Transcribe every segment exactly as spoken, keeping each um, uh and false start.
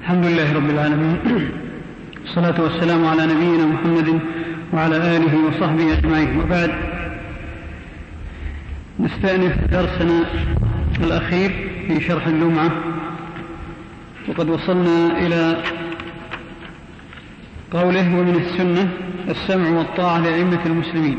الحمد لله رب العالمين، والصلاة والسلام على نبينا محمد وعلى آله وصحبه أجمعين، وبعد. نستأنف درسنا الأخير في شرح اللمعة، وقد وصلنا إلى قوله: ومن السنة السمع والطاعة لأئمة المسلمين.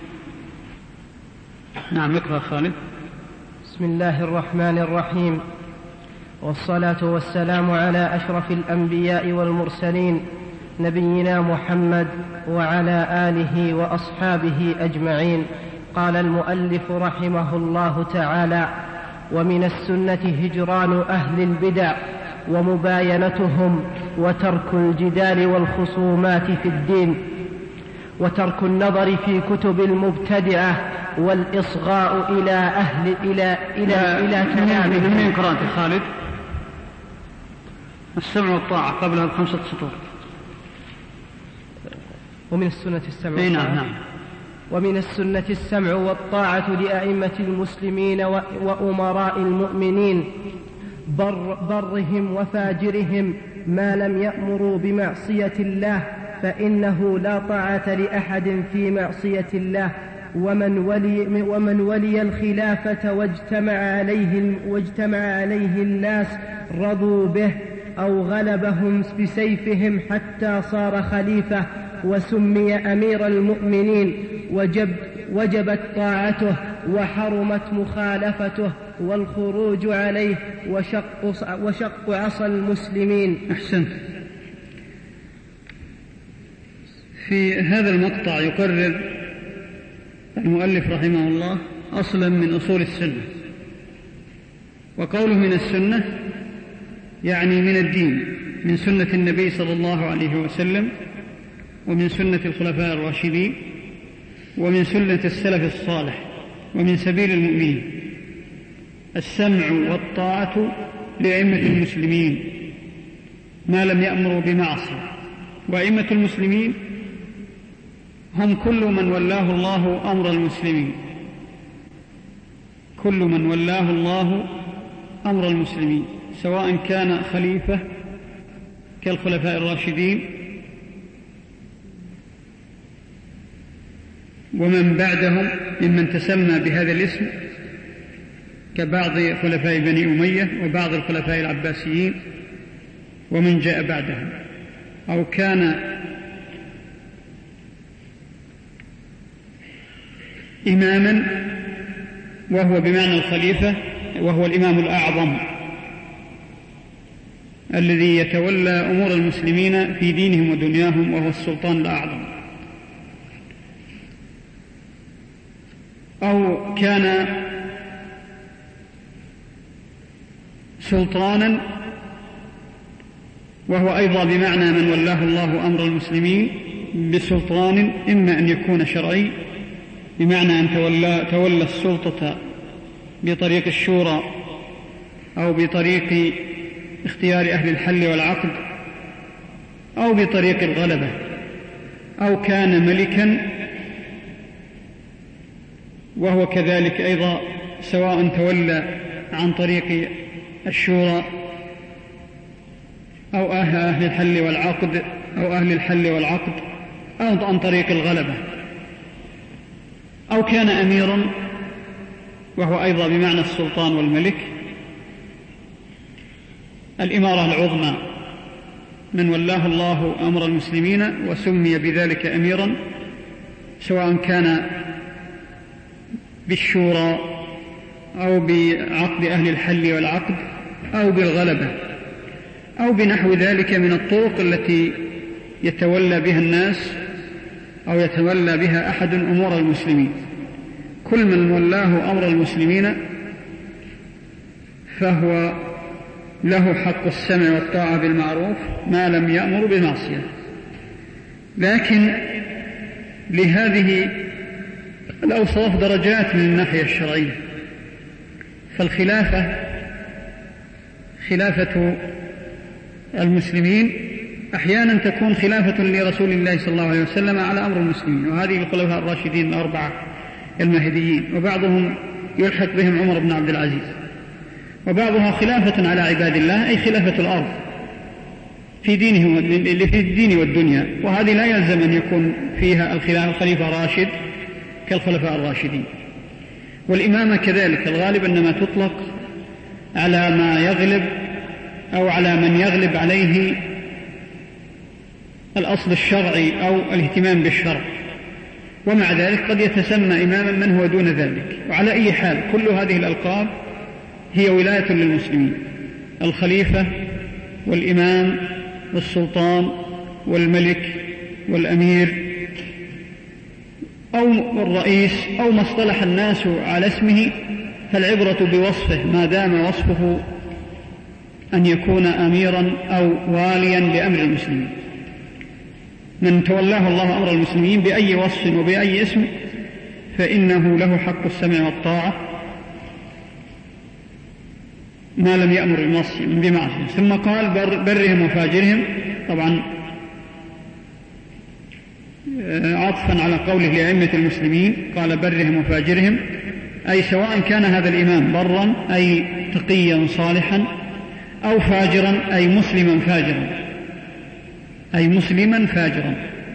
نعم، اقرأ خالد. بسم الله الرحمن الرحيم، والصلاة والسلام على أشرف الأنبياء والمرسلين نبينا محمد وعلى آله وأصحابه أجمعين. قال المؤلف رحمه الله تعالى: ومن السنة هجران أهل البدع ومباينتهم، وترك الجدال والخصومات في الدين، وترك النظر في كتب المبتدعة، والإصغاء إلى أهل إلى إلى إلى كلامهم. من قراءة خالد السمع والطاعة قبلها بخمسة سطور. ومن السنة السمع والطاعة. نعم نعم. ومن السنة السمع والطاعة لأئمة المسلمين وأمراء المؤمنين، بر برهم وفاجرهم، ما لم يأمروا بمعصية الله، فإنه لا طاعة لأحد في معصية الله. ومن ولي, ومن ولي الخلافة واجتمع عليه, واجتمع عليه الناس رضوا به، أو غلبهم بسيفهم حتى صار خليفة وسمي أمير المؤمنين، وجب وجبت طاعته وحرمت مخالفته والخروج عليه وشق, وشق عصا المسلمين. أحسنت. في هذا المقطع يقرر المؤلف رحمه الله أصلا من أصول السنة، وقوله من السنة يعني من الدين، من سنة النبي صلى الله عليه وسلم، ومن سنة الخلفاء الراشدين، ومن سنة السلف الصالح، ومن سبيل المؤمنين. السمع والطاعة لأئمة المسلمين ما لم يأمروا بمعصية. وأئمة المسلمين هم كل من ولاه الله أمر المسلمين، كل من ولاه الله أمر المسلمين، سواء كان خليفة كالخلفاء الراشدين ومن بعدهم ممن تسمى بهذا الاسم كبعض خلفاء بني أمية وبعض الخلفاء العباسيين ومن جاء بعدهم، أو كان إماما وهو بمعنى الخليفة، وهو الإمام الأعظم الذي يتولى أمور المسلمين في دينهم ودنياهم، وهو السلطان الأعظم، أو كان سلطانا وهو أيضا بمعنى من ولاه الله أمر المسلمين بسلطان، إما أن يكون شرعي بمعنى أن تولى, تولى السلطة بطريق الشورى أو بطريق اختيار أهل الحل والعقد أو بطريق الغلبة، أو كان ملكا وهو كذلك أيضا سواء تولى عن طريق الشورى أو أهل الحل والعقد أو أهل الحل والعقد أو عن طريق الغلبة، أو كان أميرا وهو أيضا بمعنى السلطان والملك. الإمارة العظمى من ولاه الله أمر المسلمين وسمي بذلك أميرا، سواء كان بالشورى أو بعقد أهل الحل والعقد أو بالغلبة أو بنحو ذلك من الطرق التي يتولى بها الناس أو يتولى بها أحد أمور المسلمين. كل من ولاه أمر المسلمين فهو له حق السمع والطاعة بالمعروف ما لم يأمر بالمعصية. لكن لهذه الأوصاف درجات من الناحية الشرعية، فالخلافة خلافة المسلمين أحيانا تكون خلافة لرسول الله صلى الله عليه وسلم على أمر المسلمين، وهذه الخلفاء الراشدين الأربعة المهديين، وبعضهم يلحق بهم عمر بن عبد العزيز، وبعضها خلافة على عباد الله أي خلافة الأرض، في دينه في الدين والدنيا، وهذه لا يلزم أن يكون فيها الخليفة راشد كالخلفاء الراشدين. والإمامة كذلك الغالب أنما تطلق على ما يغلب أو على من يغلب عليه الأصل الشرعي أو الاهتمام بالشرع، ومع ذلك قد يتسمى إماما من هو دون ذلك. وعلى أي حال كل هذه الألقاب هي ولاية للمسلمين: الخليفة والإمام والسلطان والملك والأمير أو الرئيس أو ما اصطلح الناس على اسمه، فالعبرة بوصفه ما دام وصفه أن يكون أميرا أو واليا لأمر المسلمين. من تولاه الله أمر المسلمين بأي وصف وبأي اسم فإنه له حق السمع والطاعة ما لم يأمر بمعصية. ثم قال برهم وفاجرهم، طبعا عطفا على قوله لأئمة المسلمين قال برهم وفاجرهم، أي سواء كان هذا الإمام برا أي تقيا صالحا أو فاجرا أي مسلما فاجرا أي مسلما فاجرا.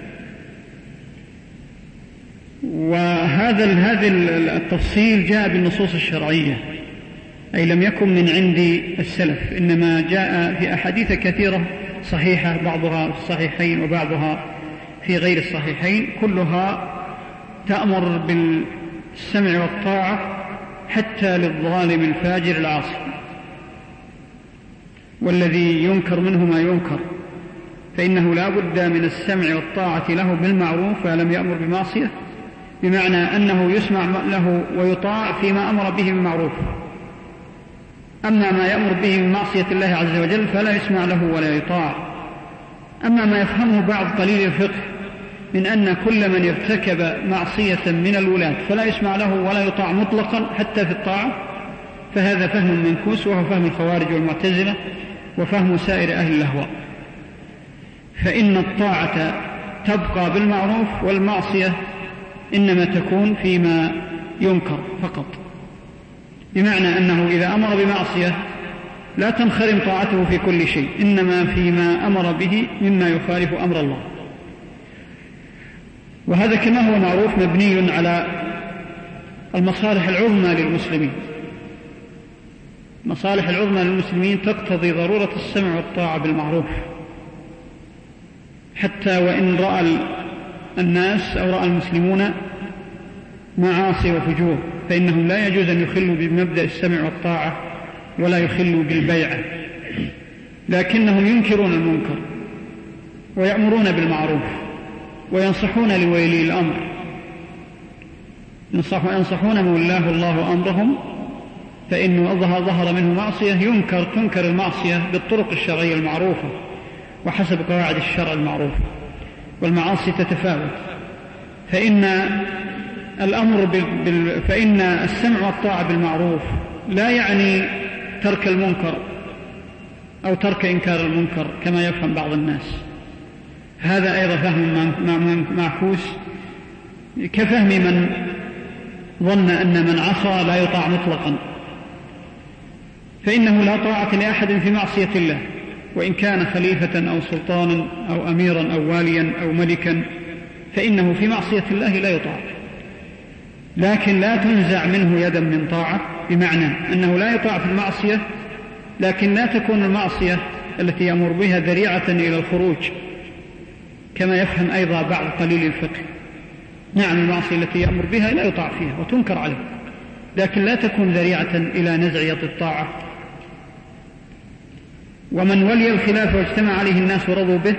وهذا هذا التفصيل جاء بالنصوص الشرعية، أي لم يكن من عند السلف، إنما جاء في أحاديث كثيرة صحيحة، بعضها في الصحيحين وبعضها في غير الصحيحين، كلها تأمر بالسمع والطاعة حتى للظالم الفاجر العاصي، والذي ينكر منه ما ينكر، فإنه لا بد من السمع والطاعة له بالمعروف فلم يأمر بمعصية، بمعنى أنه يسمع له ويطاع فيما أمر به بالمعروف. أما ما يأمر به من معصية الله عز وجل فلا يسمع له ولا يطاع. أما ما يفهمه بعض قليل الفقه من أن كل من ارتكب معصية من الولاة فلا يسمع له ولا يطاع مطلقا حتى في الطاعة، فهذا فهم منكوس، وهو فهم الخوارج والمعتزلة وفهم سائر أهل الأهواء. فإن الطاعة تبقى بالمعروف، والمعصية إنما تكون فيما ينكر فقط، بمعنى أنه إذا أمر بمعصية لا تنخرم طاعته في كل شيء، إنما فيما أمر به مما يخالف أمر الله. وهذا كما هو معروف مبني على المصالح العظمى للمسلمين. المصالح العظمى للمسلمين تقتضي ضرورة السمع والطاعة بالمعروف، حتى وإن رأى الناس أو رأى المسلمون معاصي وفجور فإنهم لا يجوز أن يخلوا بمبدأ السمع والطاعة ولا يخلوا بالبيعة، لكنهم ينكرون المنكر ويأمرون بالمعروف وينصحون لولي الأمر، ينصحون مولاه الله أمرهم، فإنه ظهر منه معصية ينكر تنكر المعصية بالطرق الشرعية المعروفة وحسب قواعد الشرع المعروفة، والمعاصي تتفاوت. فإن الأمر بال... فإن السمع والطاعة بالمعروف لا يعني ترك المنكر أو ترك إنكار المنكر كما يفهم بعض الناس، هذا أيضا فهم معكوس كفهم من ظن أن من عصى لا يطاع مطلقا، فإنه لا طاعة لأحد في معصية الله، وإن كان خليفة أو سلطانا أو أميرا أو واليا أو ملكا فإنه في معصية الله لا يطاع، لكن لا تنزع منه يدا من طاعة، بمعنى أنه لا يطاع في المعصية، لكن لا تكون المعصية التي يأمر بها ذريعة إلى الخروج كما يفهم أيضا بعض قليل الفقه. نعم المعصية التي يأمر بها لا يطاع فيها وتنكر عليه، لكن لا تكون ذريعة إلى نزع يد الطاعة. ومن ولي الخلافة واجتمع عليه الناس ورضوا به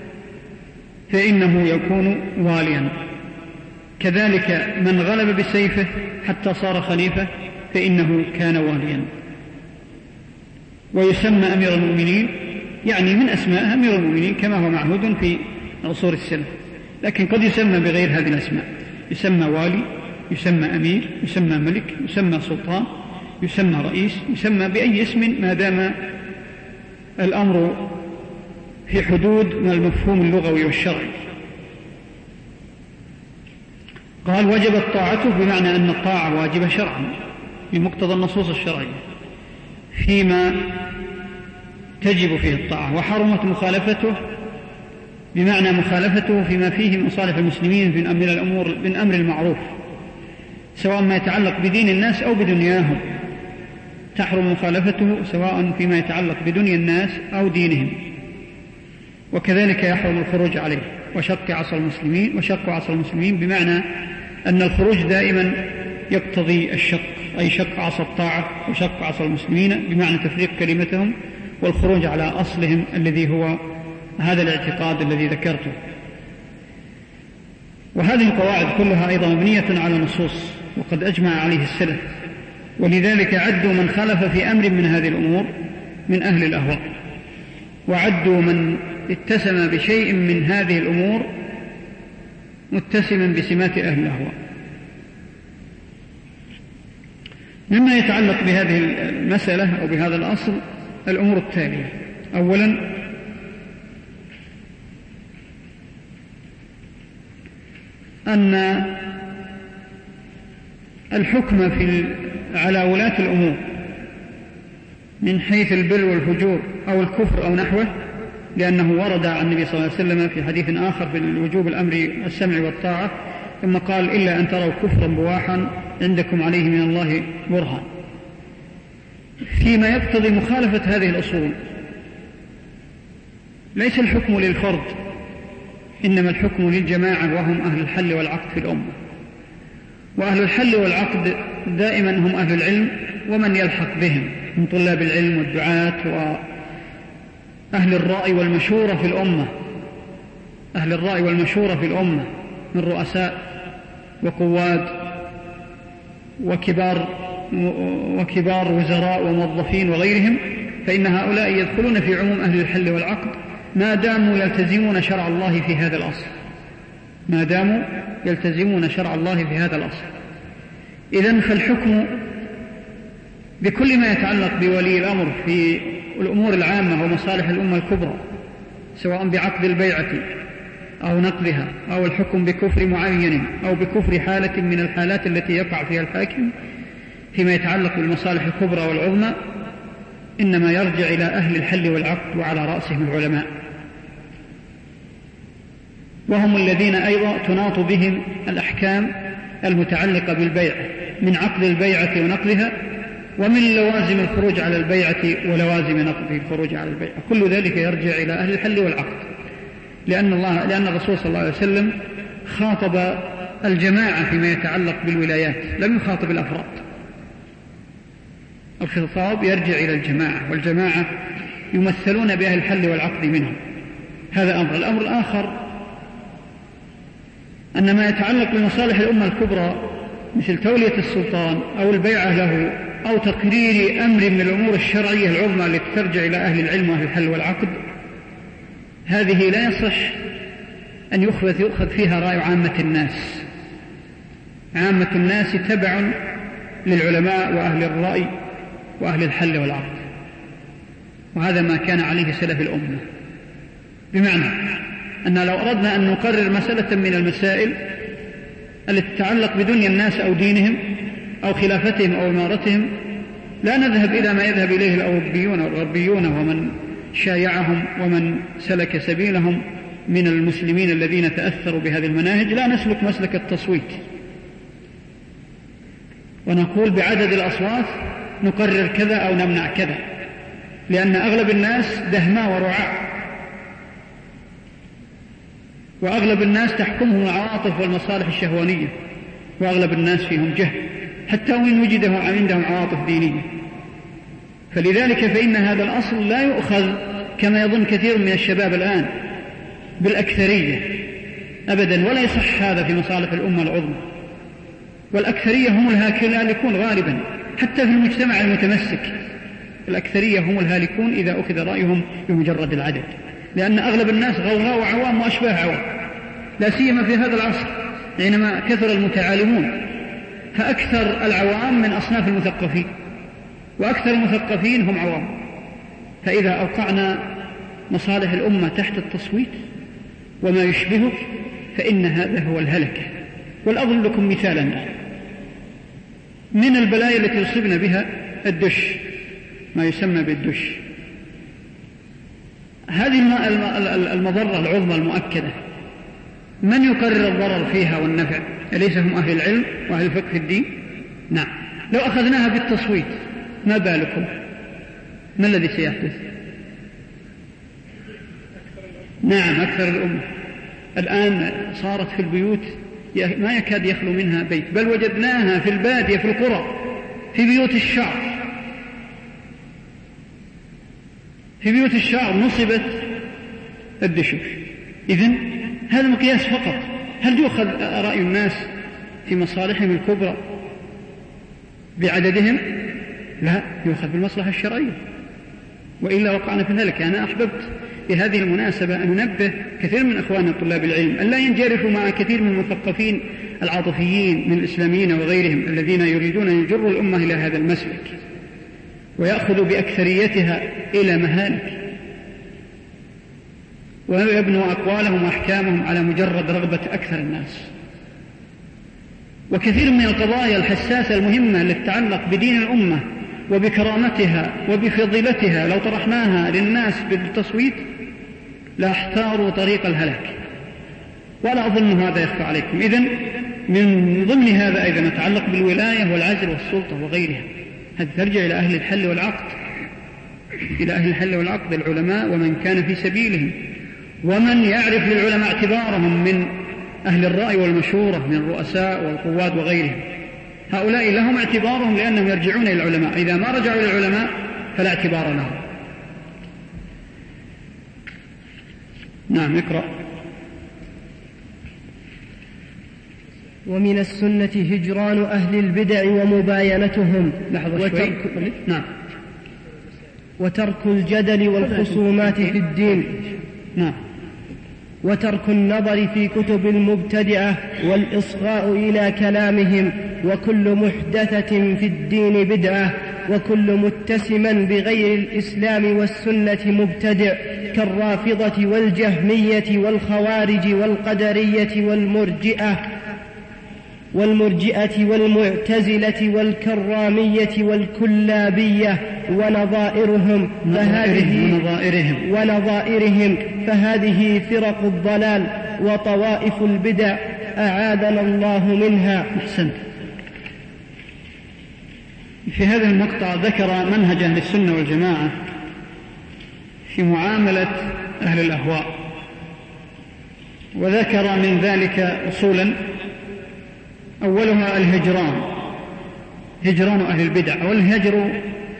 فإنه يكون واليا. كذلك من غلب بسيفه حتى صار خليفة فإنه كان واليا. ويسمى أمير المؤمنين، يعني من أسماء أمير المؤمنين كما هو معهود في عصور السلف، لكن قد يسمى بغير هذه الأسماء، يسمى والي، يسمى أمير، يسمى ملك، يسمى سلطان، يسمى رئيس، يسمى بأي اسم ما دام الأمر في حدود من المفهوم اللغوي والشرعي. قال وجبت طاعته، بمعنى أن الطاعة واجبة شرعا، بمقتضى النصوص الشرعية فيما تجب فيه الطاعة، وحرمت مخالفته بمعنى مخالفته فيما فيه من مصالح المسلمين من أمر الأمور من أمر المعروف، سواء ما يتعلق بدين الناس أو بدنياهم، تحرم مخالفته سواء فيما يتعلق بدنيا الناس أو دينهم. وكذلك يحرم الخروج عليه وشق عصا المسلمين وشق عصا المسلمين، بمعنى أن الخروج دائما يقتضي الشق، أي شق عصا الطاعة وشق عصا المسلمين بمعنى تفريق كلمتهم والخروج على أصلهم الذي هو هذا الاعتقاد الذي ذكرته. وهذه القواعد كلها أيضا مبنية على نصوص وقد أجمع عليه السلف، ولذلك عدوا من خالف في أمر من هذه الأمور من أهل الأهواء، وعدوا من اتسم بشيء من هذه الأمور متسما بسمات أهل الأهواء. مما يتعلق بهذه المسألة أو بهذا الأصل الأمور التالية: أولا، أن الحكم في على ولاة الأمور من حيث البر والفجور أو الكفر أو نحوه، لأنه ورد عن النبي صلى الله عليه وسلم في حديث آخر في وجوب الأمر السمع والطاعة، ثم قال: إلا أن تروا كفرا بواحا عندكم عليه من الله برهان. فيما يقتضي مخالفة هذه الأصول ليس الحكم للفرد، إنما الحكم للجماعة، وهم أهل الحل والعقد في الأمة. وأهل الحل والعقد دائما هم أهل العلم ومن يلحق بهم من طلاب العلم والدعاة وأهل الرأي والمشورة في الأمة، أهل الرأي والمشورة في الأمة من رؤساء وقواد وكبار وكبار وزراء وموظفين وغيرهم، فإن هؤلاء يدخلون في عموم أهل الحل والعقد ما داموا يلتزمون شرع الله في هذا الأصل، ما داموا يلتزمون شرع الله في هذا الأصل. إذن فالحكم بكل ما يتعلق بولي الأمر في الأمور العامة ومصالح الأمة الكبرى، سواء بعقد البيعة أو نقضها، أو الحكم بكفر معين أو بكفر حالة من الحالات التي يقع فيها الحاكم فيما يتعلق بالمصالح الكبرى والعظمى، إنما يرجع إلى أهل الحل والعقد وعلى رأسهم العلماء، وهم الذين أيضا تناط بهم الأحكام المتعلقة بالبيع من عقد البيعة ونقضها، ومن لوازم الخروج على البيعة ولوازم نقض الخروج على البيعة. كل ذلك يرجع إلى أهل الحل والعقد، لأن الله لأن الرسول صلى الله عليه وسلم خاطب الجماعة فيما يتعلق بالولايات، لم يخاطب الأفراد. الخطاب يرجع إلى الجماعة، والجماعة يمثلون بأهل الحل والعقد منهم. هذا أمر. الأمر الآخر أن ما يتعلق بمصالح الأمة الكبرى مثل تولية السلطان أو البيعة له أو تقرير أمر من الأمور الشرعية العظمى التي ترجع إلى أهل العلم وأهل الحل والعقد، هذه لا يصح أن يؤخذ يؤخذ فيها رأي عامة الناس. عامة الناس تبع للعلماء وأهل الرأي وأهل الحل والعقد، وهذا ما كان عليه سلف الأمة. بمعنى أن لو أردنا أن نقرر مسألة من المسائل التي تتعلق بدنيا الناس أو دينهم أو خلافتهم أو إمارتهم، لا نذهب إلى ما يذهب إليه الأوروبيون والغربيون ومن شايعهم ومن سلك سبيلهم من المسلمين الذين تأثروا بهذه المناهج. لا نسلك مسلك التصويت ونقول بعدد الأصوات نقرر كذا أو نمنع كذا، لأن أغلب الناس دهماء ورعاء، وأغلب الناس تحكمهم العواطف والمصالح الشهوانية، وأغلب الناس فيهم جهل حتى وإن وجدهم عندهم عواطف دينية. فلذلك فإن هذا الأصل لا يؤخذ كما يظن كثير من الشباب الآن بالأكثرية أبدا، ولا يصح هذا في مصالح الأمة العظمى. والأكثرية هم الهالكون غالبا، حتى في المجتمع المتمسك الأكثرية هم الهالكون إذا أخذ رأيهم بمجرد العدد، لأن أغلب الناس غوغاء وعوام وأشباه عوام، لا سيما في هذا العصر حينما كثر المتعالمون، فأكثر العوام من أصناف المثقفين، وأكثر المثقفين هم عوام. فإذا أوقعنا مصالح الأمة تحت التصويت وما يشبهه فإن هذا هو الهلكة. والأضرب لكم مثالا من البلايا التي يصيبنا بها الدش، ما يسمى بالدش. هذه المضرة العظمى المؤكدة من يقرر الضرر فيها والنفع؟ أليس هم أهل العلم وأهل الفقه في الدين؟ نعم. لو أخذناها بالتصويت ما بالكم؟ ما الذي سيحدث؟ نعم، أكثر الأمة الآن صارت في البيوت ما يكاد يخلو منها بيت، بل وجدناها في البادية في القرى في بيوت الشعب في بيوت الشعب نصبت الدشش. إذن هذا مقياس فقط. هل يؤخذ رأي الناس في مصالحهم الكبرى بعددهم؟ لا، يؤخذ بالمصلحة الشرعية، وإلا وقعنا في ذلك. أنا أحببت بهذه المناسبة أن ننبه كثير من أخواننا طلاب العلم أن لا ينجرفوا مع كثير من المثقفين العاطفيين من الإسلاميين وغيرهم الذين يريدون أن يجروا الأمة إلى هذا المسلك ويأخذوا بأكثريتها إلى مهالك ويبنوا أقوالهم وأحكامهم على مجرد رغبة أكثر الناس. وكثير من القضايا الحساسة المهمة التي تتعلق بدين الأمة وبكرامتها وبفضيلتها لو طرحناها للناس بالتصويت لاحتاروا طريق الهلاك، ولا أظن هذا يخفى عليكم. إذن من ضمن هذا أيضا يتعلق بالولاية والعزل والسلطة وغيرها، هذا ترجع إلى أهل الحل والعقد إلى أهل الحل والعقد العلماء ومن كان في سبيلهم، ومن يعرف للعلماء اعتبارهم من أهل الرأي والمشورة من الرؤساء والقواد وغيرهم. هؤلاء لهم اعتبارهم لأنهم يرجعون إلى العلماء، إذا ما رجعوا إلى العلماء فلا اعتبار لهم. نعم، اقرأ. ومن السنة هجران أهل البدع ومباينتهم. لحظة شوي. نعم. وترك الجدل والخصومات في الدين. نعم. وترك النظر في كتب المبتدعة والإصغاء إلى كلامهم، وكل محدثة في الدين بدعة، وكل متسما بغير الإسلام والسنة مبتدع، كالرافضة والجهمية والخوارج والقدرية والمرجئة والمرجئة والمعتزلة والكرامية والكلابية ونظائرهم فهذه ونظائرهم, ونظائرهم فهذه فرق الضلال وطوائف البدع أعاذنا الله منها. أحسنت. في هذا المقطع ذكر منهج أهل السنة والجماعة في معاملة أهل الأهواء، وذكر من ذلك أصولا أولها الهجران، هجران أهل البدع. والهجر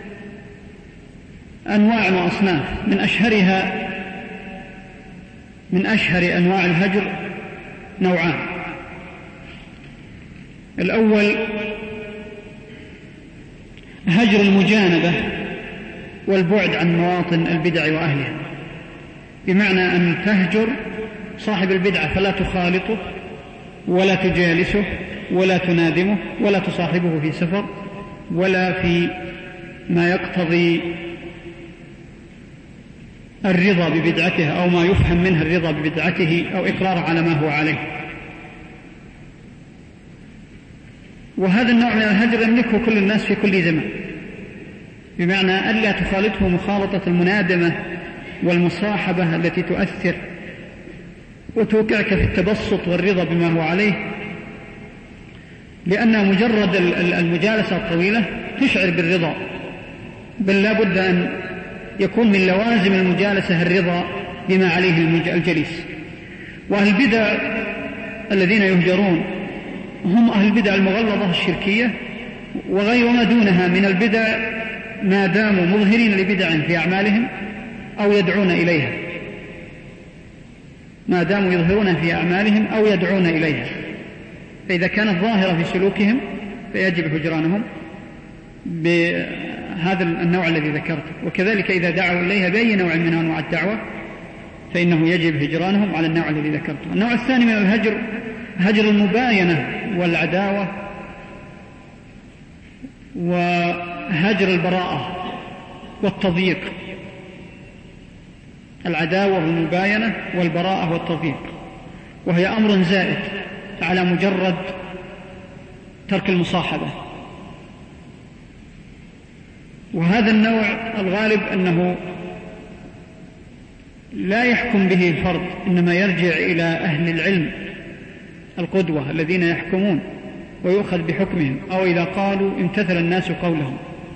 أنواع وأصناف، من أشهرها من أشهر أنواع الهجر نوعان. الأول هجر المجانبة والبعد عن مواطن البدع وأهلها، بمعنى أن تهجر صاحب البدعة فلا تخالطه ولا تجالسه ولا تنادمه ولا تصاحبه في سفر ولا في ما يقتضي الرضا ببدعته أو ما يفهم منها الرضا ببدعته أو إقراره على ما هو عليه. وهذا النوع من الهجر يملكه كل الناس في كل زمان، بمعنى ألا تخالطه مخالطة المنادمة والمصاحبة التي تؤثر وتوقعك في التبسط والرضا بما هو عليه، لأن مجرد المجالسة الطويلة تشعر بالرضا، بل لا بد أن يكون من لوازم المجالسة الرضا بما عليه الجليس. وأهل البدع الذين يهجرون هم أهل البدع المغلظة الشركية وغير ما دونها من البدع، ما داموا مظهرين لبدع في أعمالهم أو يدعون إليها، ما داموا يظهرون في أعمالهم أو يدعون إليها. فإذا كانت ظاهرة في سلوكهم فيجب هجرانهم بهذا النوع الذي ذكرته، وكذلك إذا دعوا إليها بأي نوع من أنواع الدعوة فإنه يجب هجرانهم على النوع الذي ذكرته. النوع الثاني من الهجر هجر المباينة والعداوة وهجر البراءة والتضييق. العداوة والمباينة والبراءة والتضييق، وهي أمر زائد على مجرد ترك المصاحبة. وهذا النوع الغالب أنه لا يحكم به الفرد، إنما يرجع إلى أهل العلم القدوة الذين يحكمون ويؤخذ بحكمهم، أو إذا قالوا امتثل الناس قولهم،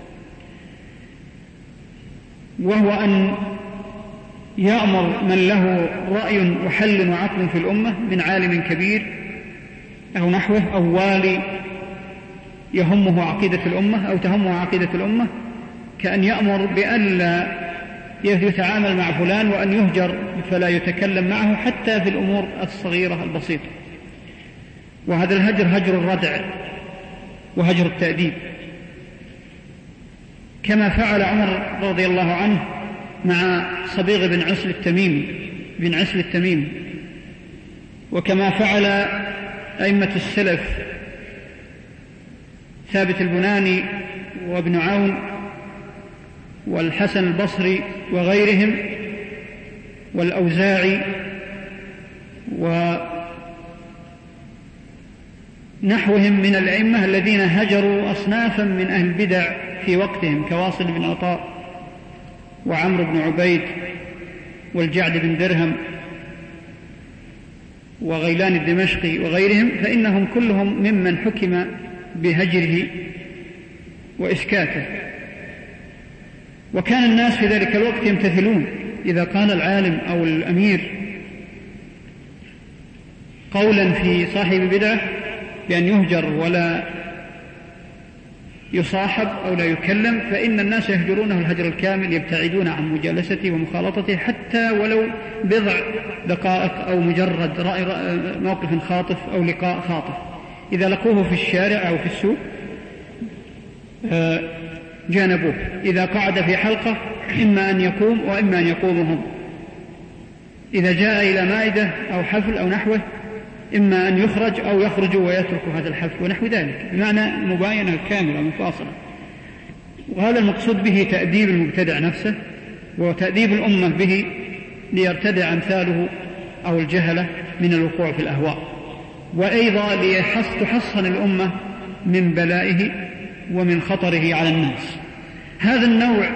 وهو أن يأمر من له رأي وحل وعقل في الأمة من عالم كبير أو نحوه، أو والي يهمه عقيدة الأمة أو تهمه عقيدة الأمة، كأن يأمر بألا يتعامل مع فلان وأن يهجر فلا يتكلم معه حتى في الأمور الصغيرة البسيطة. وهذا الهجر هجر الردع وهجر التأديب، كما فعل عمر رضي الله عنه مع صبيغ بن عسل التميمي بن عسل التميمي، وكما فعل أئمة السلف ثابت البناني وابن عون والحسن البصري وغيرهم والأوزاعي ونحوهم من الأئمة الذين هجروا أصنافا من أهل البدع في وقتهم، كواصل بن عطاء وعمرو بن عبيد والجعد بن درهم وغيلان الدمشقي وغيرهم، فإنهم كلهم ممن حكم بهجره وإسكاته. وكان الناس في ذلك الوقت يمتثلون، إذا قال العالم أو الأمير قولا في صاحب بدعة بأن يهجر ولا يصاحب أو لا يكلم، فإن الناس يهجرونه الهجر الكامل، يبتعدون عن مجالسته ومخالطته حتى ولو بضع دقائق أو مجرد رأي موقف خاطف أو لقاء خاطف. إذا لقوه في الشارع أو في السوق جانبوه، إذا قعد في حلقة إما أن يقوم وإما أن يقوموا هم، إذا جاء إلى مائدة أو حفل أو نحوه إما أن يخرج أو يخرجوا ويتركوا هذا الحفل ونحو ذلك، بمعنى مباينة كاملة مفاصلة. وهذا المقصود به تأديب المبتدع نفسه وتأديب الأمة به ليرتدع أمثاله أو الجهلة من الوقوع في الأهواء، وأيضا لتحصن الأمة من بلائه ومن خطره على الناس. هذا النوع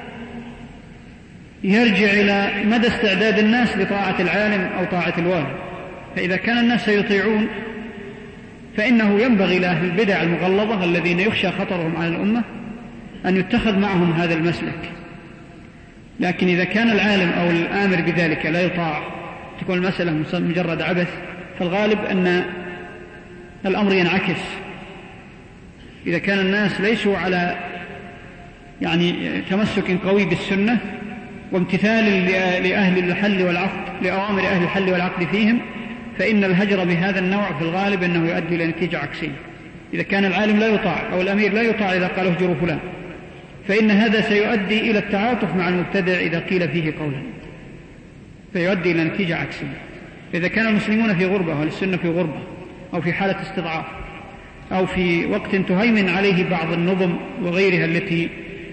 يرجع إلى مدى استعداد الناس لطاعة العالم أو طاعة الوالي. فإذا كان الناس يطيعون فإنه ينبغي لأهل البدع المغلظة الذين يخشى خطرهم على الأمة أن يتخذ معهم هذا المسلك. لكن إذا كان العالم أو الآمر بذلك لا يطاع، تكون المسألة مجرد عبث، فالغالب أن الأمر ينعكس. إذا كان الناس ليسوا على يعني تمسك قوي بالسنة وامتثال لأهل الحل والعقد لأوامر أهل الحل والعقد فيهم، فإن الهجر بهذا النوع في الغالب أنه يؤدي إلى نتيجة عكسية. إذا كان العالم لا يطاع أو الأمير لا يطاع إذا قال اهجروا فلان، فإن هذا سيؤدي إلى التعاطف مع المبتدع إذا قيل فيه قولا، فيؤدي إلى نتيجة عكسية. فإذا كان المسلمون في غربة والسنة في غربة أو في حالة استضعاف أو في وقت تهيمن عليه بعض النظم وغيرها التي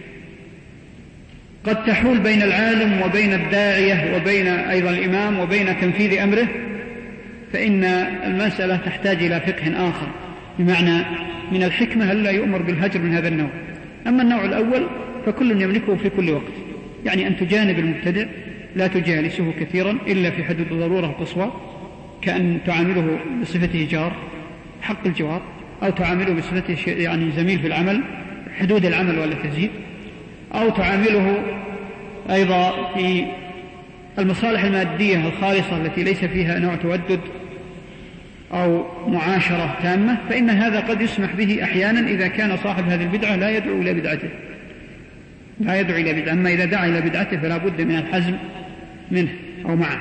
قد تحول بين العالم وبين الداعية وبين أيضا الإمام وبين تنفيذ أمره، فإن المسألة تحتاج إلى فقه آخر، بمعنى من الحكمة ألا يؤمر بالهجر من هذا النوع. أما النوع الأول فكل يملكه في كل وقت، يعني أن تجانب المبتدع، لا تجالسه كثيرا إلا في حدود الضرورة القصوى، كأن تعامله بصفته جار حق الجوار، أو تعامله بصفته يعني زميل في العمل حدود العمل ولا تزيد، أو تعامله أيضا في المصالح المادية الخالصة التي ليس فيها نوع تودد أو معاشرة تامة، فإن هذا قد يسمح به أحيانا إذا كان صاحب هذه البدعة لا يدعو إلى بدعته لا يدعو إلى بدعة. أما إذا دعا إلى بدعته فلا بد من الحزم منه أو معه.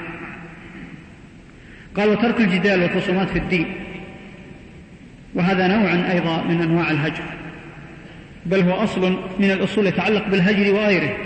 قال وترك الجدال والخصومات في الدين، وهذا نوع أيضا من أنواع الهجر، بل هو أصل من الأصول يتعلق بالهجر وغيره.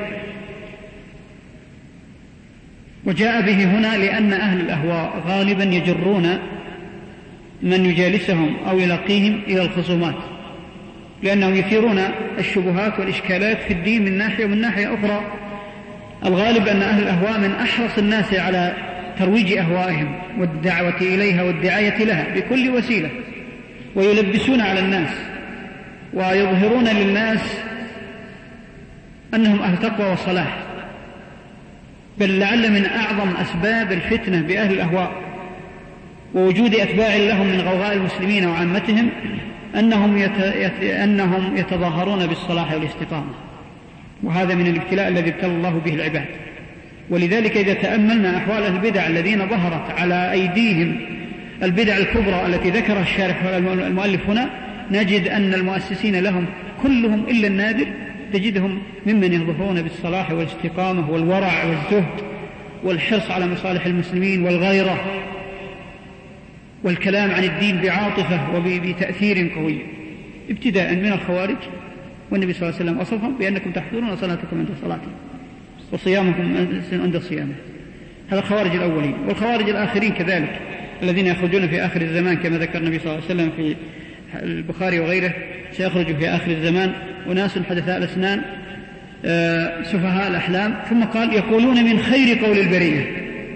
وجاء به هنا لأن أهل الأهواء غالبا يجرون من يجالسهم أو يلاقيهم إلى الخصومات، لأنهم يثيرون الشبهات والإشكالات في الدين من ناحية، ومن ناحية أخرى الغالب أن أهل الأهواء من أحرص الناس على ترويج أهوائهم والدعوة إليها والدعاية لها بكل وسيلة، ويلبسون على الناس ويظهرون للناس أنهم أهل تقوى وصلاح، بل لعل من أعظم أسباب الفتنة بأهل الأهواء ووجود أتباع لهم من غوغاء المسلمين وعامتهم أنهم, يت... يت... أنهم يتظاهرون بالصلاح والاستقامة، وهذا من الابتلاء الذي ابتلى الله به العباد. ولذلك إذا تأملنا أحوال البدع الذين ظهرت على أيديهم البدع الكبرى التي ذكرها الشارح المؤلف هنا، نجد أن المؤسسين لهم كلهم إلا النادر تجدهم ممن يظهرون بالصلاح والاستقامة والورع والزهد والحرص على مصالح المسلمين والغيرة والكلام عن الدين بعاطفة وبتأثير قوي، ابتداء من الخوارج، والنبي صلى الله عليه وسلم وصفهم بأنكم تحضرون صلاتكم عند صلاتهم وصيامكم عند صيامه. هذا الخوارج الأولين. والخوارج الآخرين كذلك الذين يخرجون في آخر الزمان كما ذكر النبي صلى الله عليه وسلم في البخاري وغيره، سيخرج في آخر الزمان أناس حدثاء الأسنان سفهاء الأحلام، ثم قال يقولون من خير قول البرية،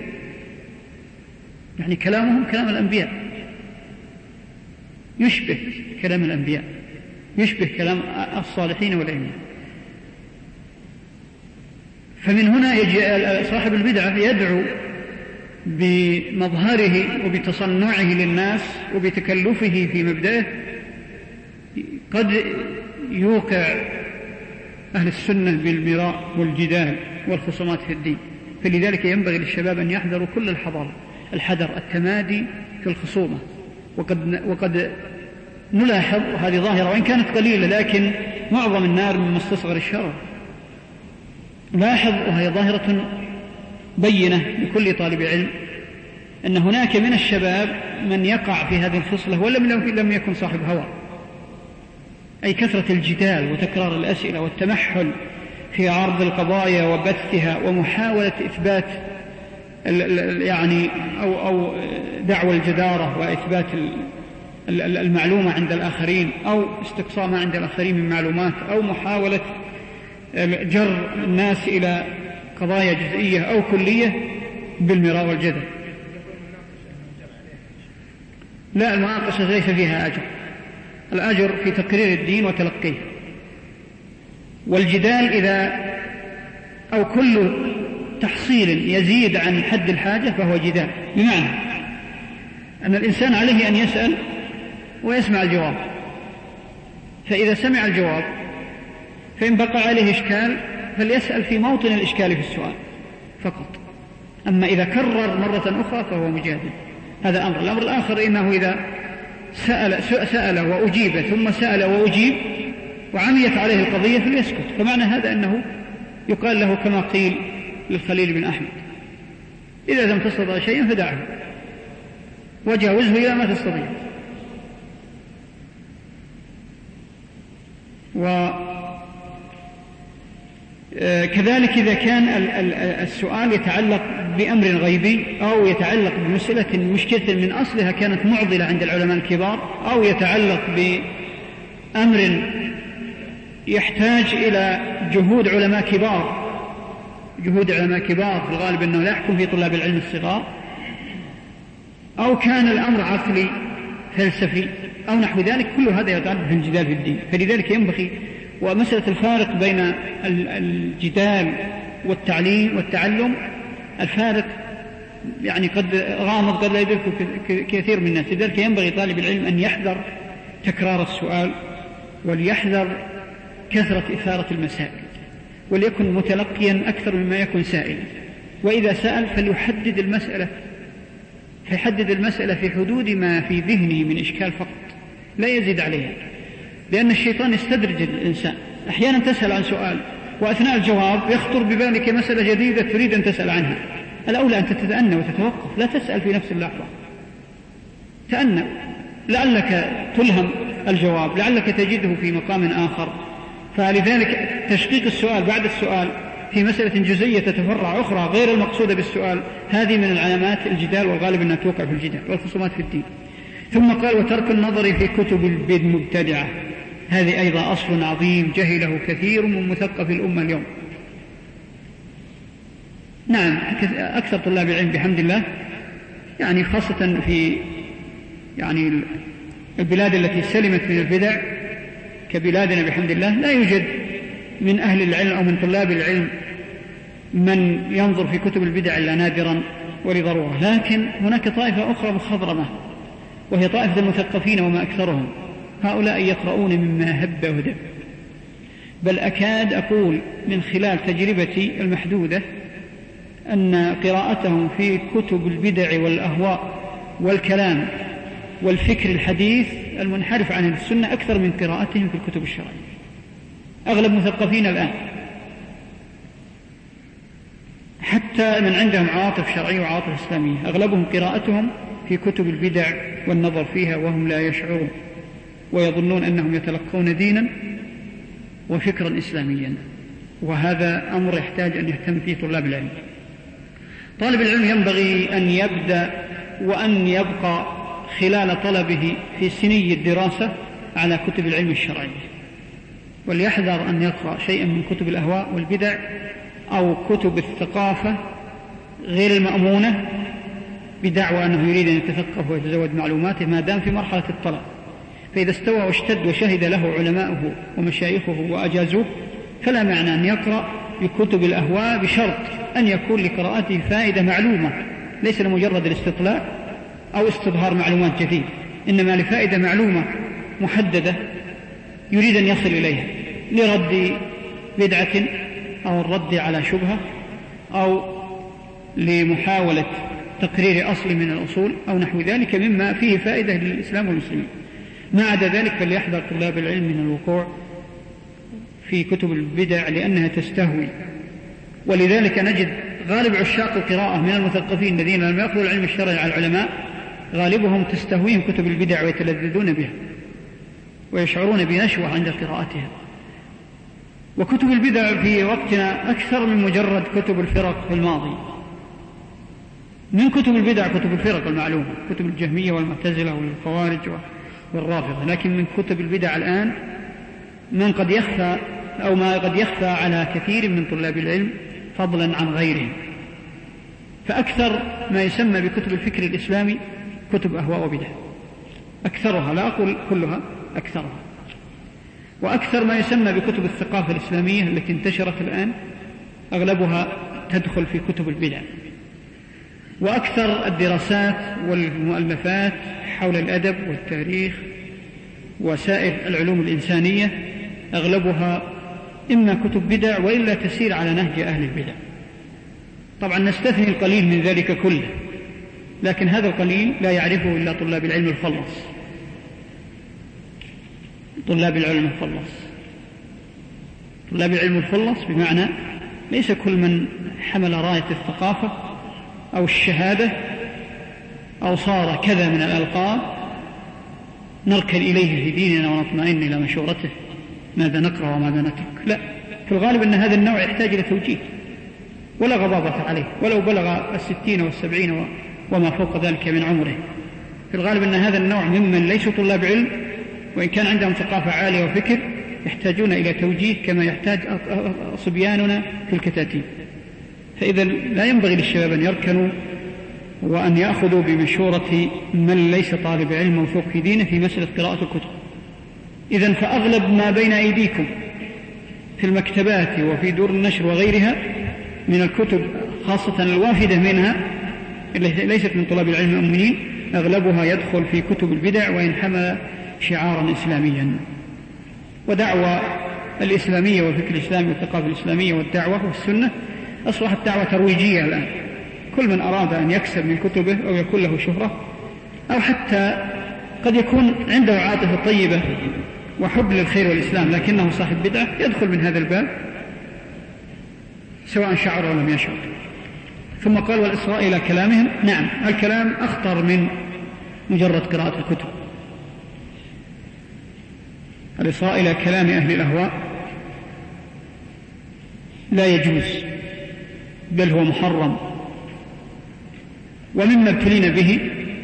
يعني كلامهم كلام الأنبياء، يشبه كلام الأنبياء، يشبه كلام الصالحين والأئمة. فمن هنا يجي صاحب البدعة يدعو بمظهره وبتصنعه للناس وبتكلفه في مبدأه قد يوقع أهل السنة بالمراء والجدال والخصومات في الدين. فلذلك ينبغي للشباب أن يحذروا كل الحذر الحذر التمادي في الخصومة. وقد, وقد نلاحظ هذه ظاهرة وإن كانت قليلة، لكن معظم النار من مستصغر الشرر. لاحظ وهي ظاهرة بينة لكل طالب علم أن هناك من الشباب من يقع في هذه الخصلة ولم لم يكن صاحب هوى، أي كثرة الجدال وتكرار الأسئلة والتمحل في عرض القضايا وبثها ومحاولة إثبات يعني أو, أو دعوى الجدارة وإثبات المعلومة عند الآخرين أو استقصاء ما عند الآخرين من معلومات أو محاولة جر الناس إلى قضايا جزئية أو كلية بالمراء والجدل. لا، المناقشة ليس فيها أجر، الأجر في تقرير الدين وتلقيه. والجدال إذا أو كل تحصيل يزيد عن حد الحاجة فهو جدال، بمعنى أن الإنسان عليه أن يسأل ويسمع الجواب، فإذا سمع الجواب فإن بقى عليه إشكال فليسأل في موطن الإشكال في السؤال فقط. أما إذا كرر مرة أخرى فهو مجادل. هذا أمر. الأمر الآخر إنه إذا سأل, سأل وأجيب ثم سأل وأجيب وعميت عليه القضية فليسكت. فمعنى هذا أنه يقال له كما قيل للخليل بن أحمد: إذا لم تستطع شيئا فدعه وجاوزه إلى ما تستطيع. وكذلك إذا كان السؤال يتعلق بأمر غيبي أو يتعلق بمسألة مشكلة من أصلها كانت معضلة عند العلماء الكبار، أو يتعلق بأمر يحتاج إلى جهود علماء كبار جهود علماء كبار في الغالب أنه لا يحكم في طلاب العلم الصغار، أو كان الأمر عقلي فلسفي أو نحو ذلك، كل هذا يتعلق بالجدال في الدين. فلذلك ينبغي، ومسألة الفارق بين الجدال والتعليم والتعلم الفارق يعني قد غامض قد لا يدركه كثير من الناس. لذلك ينبغي طالب العلم أن يحذر تكرار السؤال وليحذر كثرة إثارة المسائل وليكن متلقيا أكثر مما يكون سائلا. وإذا سأل فليحدد المسألة فيحدد المسألة في حدود ما في ذهنه من إشكال فقط، لا يزيد عليها، لأن الشيطان يستدرج الإنسان. أحيانا تسأل عن سؤال وأثناء الجواب يخطر ببالك مسألة جديدة تريد أن تسأل عنها، الأولى أن تتأنى وتتوقف، لا تسأل في نفس اللحظة، تأنى لعلك تلهم الجواب، لعلك تجده في مقام آخر. فلذلك تشقيق السؤال بعد السؤال في مسألة جزئية تتفرع أخرى غير المقصودة بالسؤال، هذه من العلامات الجدال، والغالب أنها توقع في الجدال والخصومات في الدين. ثم قال: وترك النظر في كتب المبتدعة، هذه أيضا أصل عظيم جهله كثير من مثقف الأمة اليوم. نعم، أكثر طلاب العلم بحمد الله، يعني خاصة في يعني البلاد التي سلمت من البدع كبلادنا بحمد الله، لا يوجد من أهل العلم أو من طلاب العلم من ينظر في كتب البدع إلا نادرا ولضرورة. لكن هناك طائفة أخرى مخضرمة، وهي طائفة المثقفين وما أكثرهم. هؤلاء يقرؤون مما هب ودب، بل أكاد أقول من خلال تجربتي المحدودة أن قراءتهم في كتب البدع والأهواء والكلام والفكر الحديث المنحرف عن السنة أكثر من قراءتهم في الكتب الشرعية. أغلب مثقفين الآن حتى من عندهم عواطف شرعية وعواطف إسلامية أغلبهم قراءتهم في كتب البدع والنظر فيها وهم لا يشعرون، ويظنون أنهم يتلقون دينا وفكرا إسلاميا. وهذا أمر يحتاج أن يهتم فيه طلاب العلم. طالب العلم ينبغي أن يبدأ وأن يبقى خلال طلبه في سني الدراسة على كتب العلم الشرعي، وليحذر أن يقرأ شيئا من كتب الأهواء والبدع أو كتب الثقافة غير المأمونة بدعوى أنه يريد أن يتثقف ويتزود معلوماته ما دام في مرحلة الطلب. فإذا استوى واشتد وشهد له علماؤه ومشايخه وأجازوه فلا معنى أن يقرأ بكتب الأهواء بشرط أن يكون لقراءته فائدة معلومة، ليس لمجرد الاستطلاع أو استظهار معلومات جديدة، إنما لفائدة معلومة محددة يريد أن يصل إليها لرد بدعة أو الرد على شبهة أو لمحاولة تقرير أصل من الأصول أو نحو ذلك مما فيه فائدة للإسلام والمسلمين. ما عدا ذلك فليحذر طلاب العلم من الوقوع في كتب البدع لأنها تستهوي. ولذلك نجد غالب عشاق القراءة من المثقفين الذين لم يأخذوا العلم الشرعي على العلماء غالبهم تستهويهم كتب البدع ويتلذذون بها ويشعرون بنشوة عند قراءتها. وكتب البدع في وقتنا أكثر من مجرد كتب الفرق في الماضي. من كتب البدع كتب الفرق المعلومة، كتب الجهمية والمعتزلة والخوارج والرافضة، لكن من كتب البدع الآن من قد يخفى أو ما قد يخفى على كثير من طلاب العلم فضلا عن غيرهم. فأكثر ما يسمى بكتب الفكر الإسلامي كتب أهواء وبدع، أكثرها، لا أقول كلها، أكثرها. وأكثر ما يسمى بكتب الثقافة الإسلامية التي انتشرت الآن أغلبها تدخل في كتب البدع. وأكثر الدراسات والمؤلفات حول الأدب والتاريخ وسائر العلوم الإنسانية أغلبها إما كتب بدع وإلا تسير على نهج أهل البدع. طبعا نستثني القليل من ذلك كله، لكن هذا القليل لا يعرفه إلا طلاب العلم الخلص. طلاب العلم الخلص طلاب العلم الخلص بمعنى ليس كل من حمل راية الثقافة أو الشهادة أو صار كذا من الألقاب نركن إليه في ديننا ونطمئن إلى مشورته ماذا نقرأ وماذا نترك. لا، في الغالب أن هذا النوع يحتاج إلى توجيه ولا غضاضة عليه ولو بلغ الستين والسبعين وما فوق ذلك من عمره. في الغالب أن هذا النوع ممن ليسوا طلاب علم وإن كان عندهم ثقافة عالية وفكر يحتاجون إلى توجيه كما يحتاج صبياننا في الكتاتيب. فإذا لا ينبغي للشباب أن يركنوا وأن يأخذوا بمشورة من ليس طالب علم موثوق في دينه في مسألة قراءة الكتب. إذن فأغلب ما بين أيديكم في المكتبات وفي دور النشر وغيرها من الكتب خاصة الوافدة منها ليست من طلاب العلم المؤمنين أغلبها يدخل في كتب البدع وإن حمل شعارا إسلاميا. ودعوة الإسلامية والفكر الإسلامي والثقافة الإسلامية والدعوة والسنة أصبحت دعوة ترويجية الآن. كل من أراد أن يكسب من كتبه أو يكون له شهرة أو حتى قد يكون عنده عاطفة طيبة وحب للخير والإسلام لكنه صاحب بدعة يدخل من هذا الباب سواء شعر أو لم يشعر. ثم قال والإصغاء إلى كلامهم. نعم، الكلام أخطر من مجرد قراءة الكتب. الإصغاء إلى كلام أهل الأهواء لا يجوز بل هو محرم. ومما ابتلينا به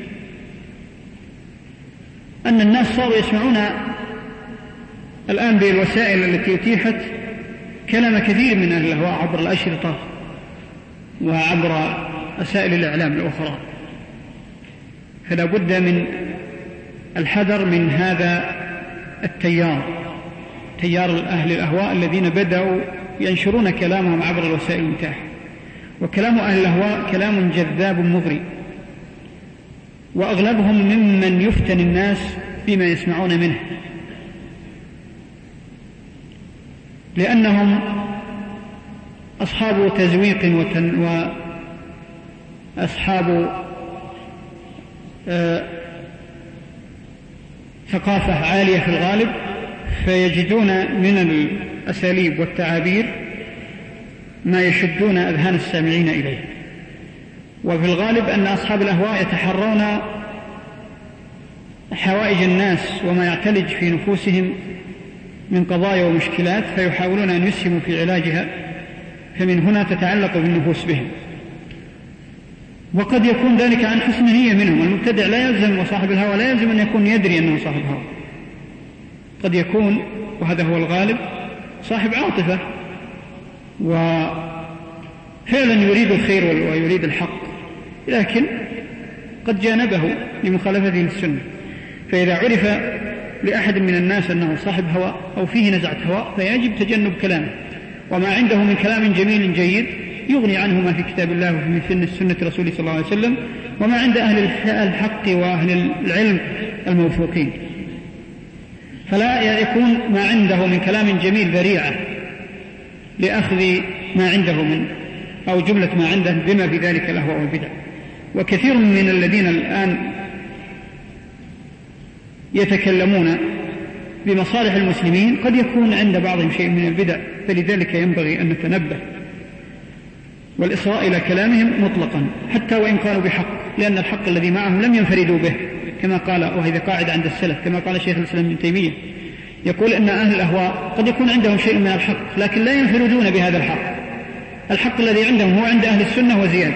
أن الناس صاروا يسمعون الآن بالوسائل التي أتيحت كلام كثير من أهل الأهواء عبر الأشرطة وعبر وسائل الإعلام الأخرى. فلا بد من الحذر من هذا التيار، تيار أهل الأهواء الذين بدأوا ينشرون كلامهم عبر الوسائل المتاحة. وكلام أهل الأهواء كلام جذاب مغري، وأغلبهم ممن يفتن الناس بما يسمعون منه، لأنهم أصحاب تزويق وأصحاب آه ثقافة عالية في الغالب، فيجدون من الأساليب والتعابير ما يشدون أذهان السامعين إليه. وفي الغالب أن أصحاب الأهواء يتحرون حوائج الناس وما يعتلج في نفوسهم من قضايا ومشكلات، فيحاولون أن يسهموا في علاجها، فمن هنا تتعلق بالنفوس بهم. وقد يكون ذلك عن حسن نية منهم. المبتدع لا يلزم، وصاحب الهوى لا يلزم أن يكون يدري أنه صاحب هوى، قد يكون، وهذا هو الغالب، صاحب عاطفة وفعلا يريد الخير ويريد الحق، لكن قد جانبه لمخالفته للسنة. فإذا عرف لأحد من الناس أنه صاحب هوى أو فيه نزعة هوى فيجب تجنب كلامه، وما عنده من كلام جميل جيد يغني عنه ما في كتاب الله وفي سنة رسوله صلى الله عليه وسلم، وما عند أهل الحق وأهل العلم الموثوقين. فلا يكون ما عنده من كلام جميل ذريعة لأخذ ما عنده من أو جملة ما عنده بما في ذلك الأهواء والبدع. وكثير من الذين الآن يتكلمون بمصالح المسلمين قد يكون عند بعضهم شيء من البدع، فلذلك ينبغي أن نتنبه والإصغاء إلى كلامهم مطلقا حتى وإن قالوا بحق، لأن الحق الذي معهم لم ينفردوا به، كما قال، وهذا قاعدة عند السلف، كما قال شيخ الإسلام ابن تيمية، يقول أن أهل الأهواء قد يكون عندهم شيء من الحق لكن لا ينفردون بهذا الحق. الحق الذي عندهم هو عند أهل السنة وزيادة،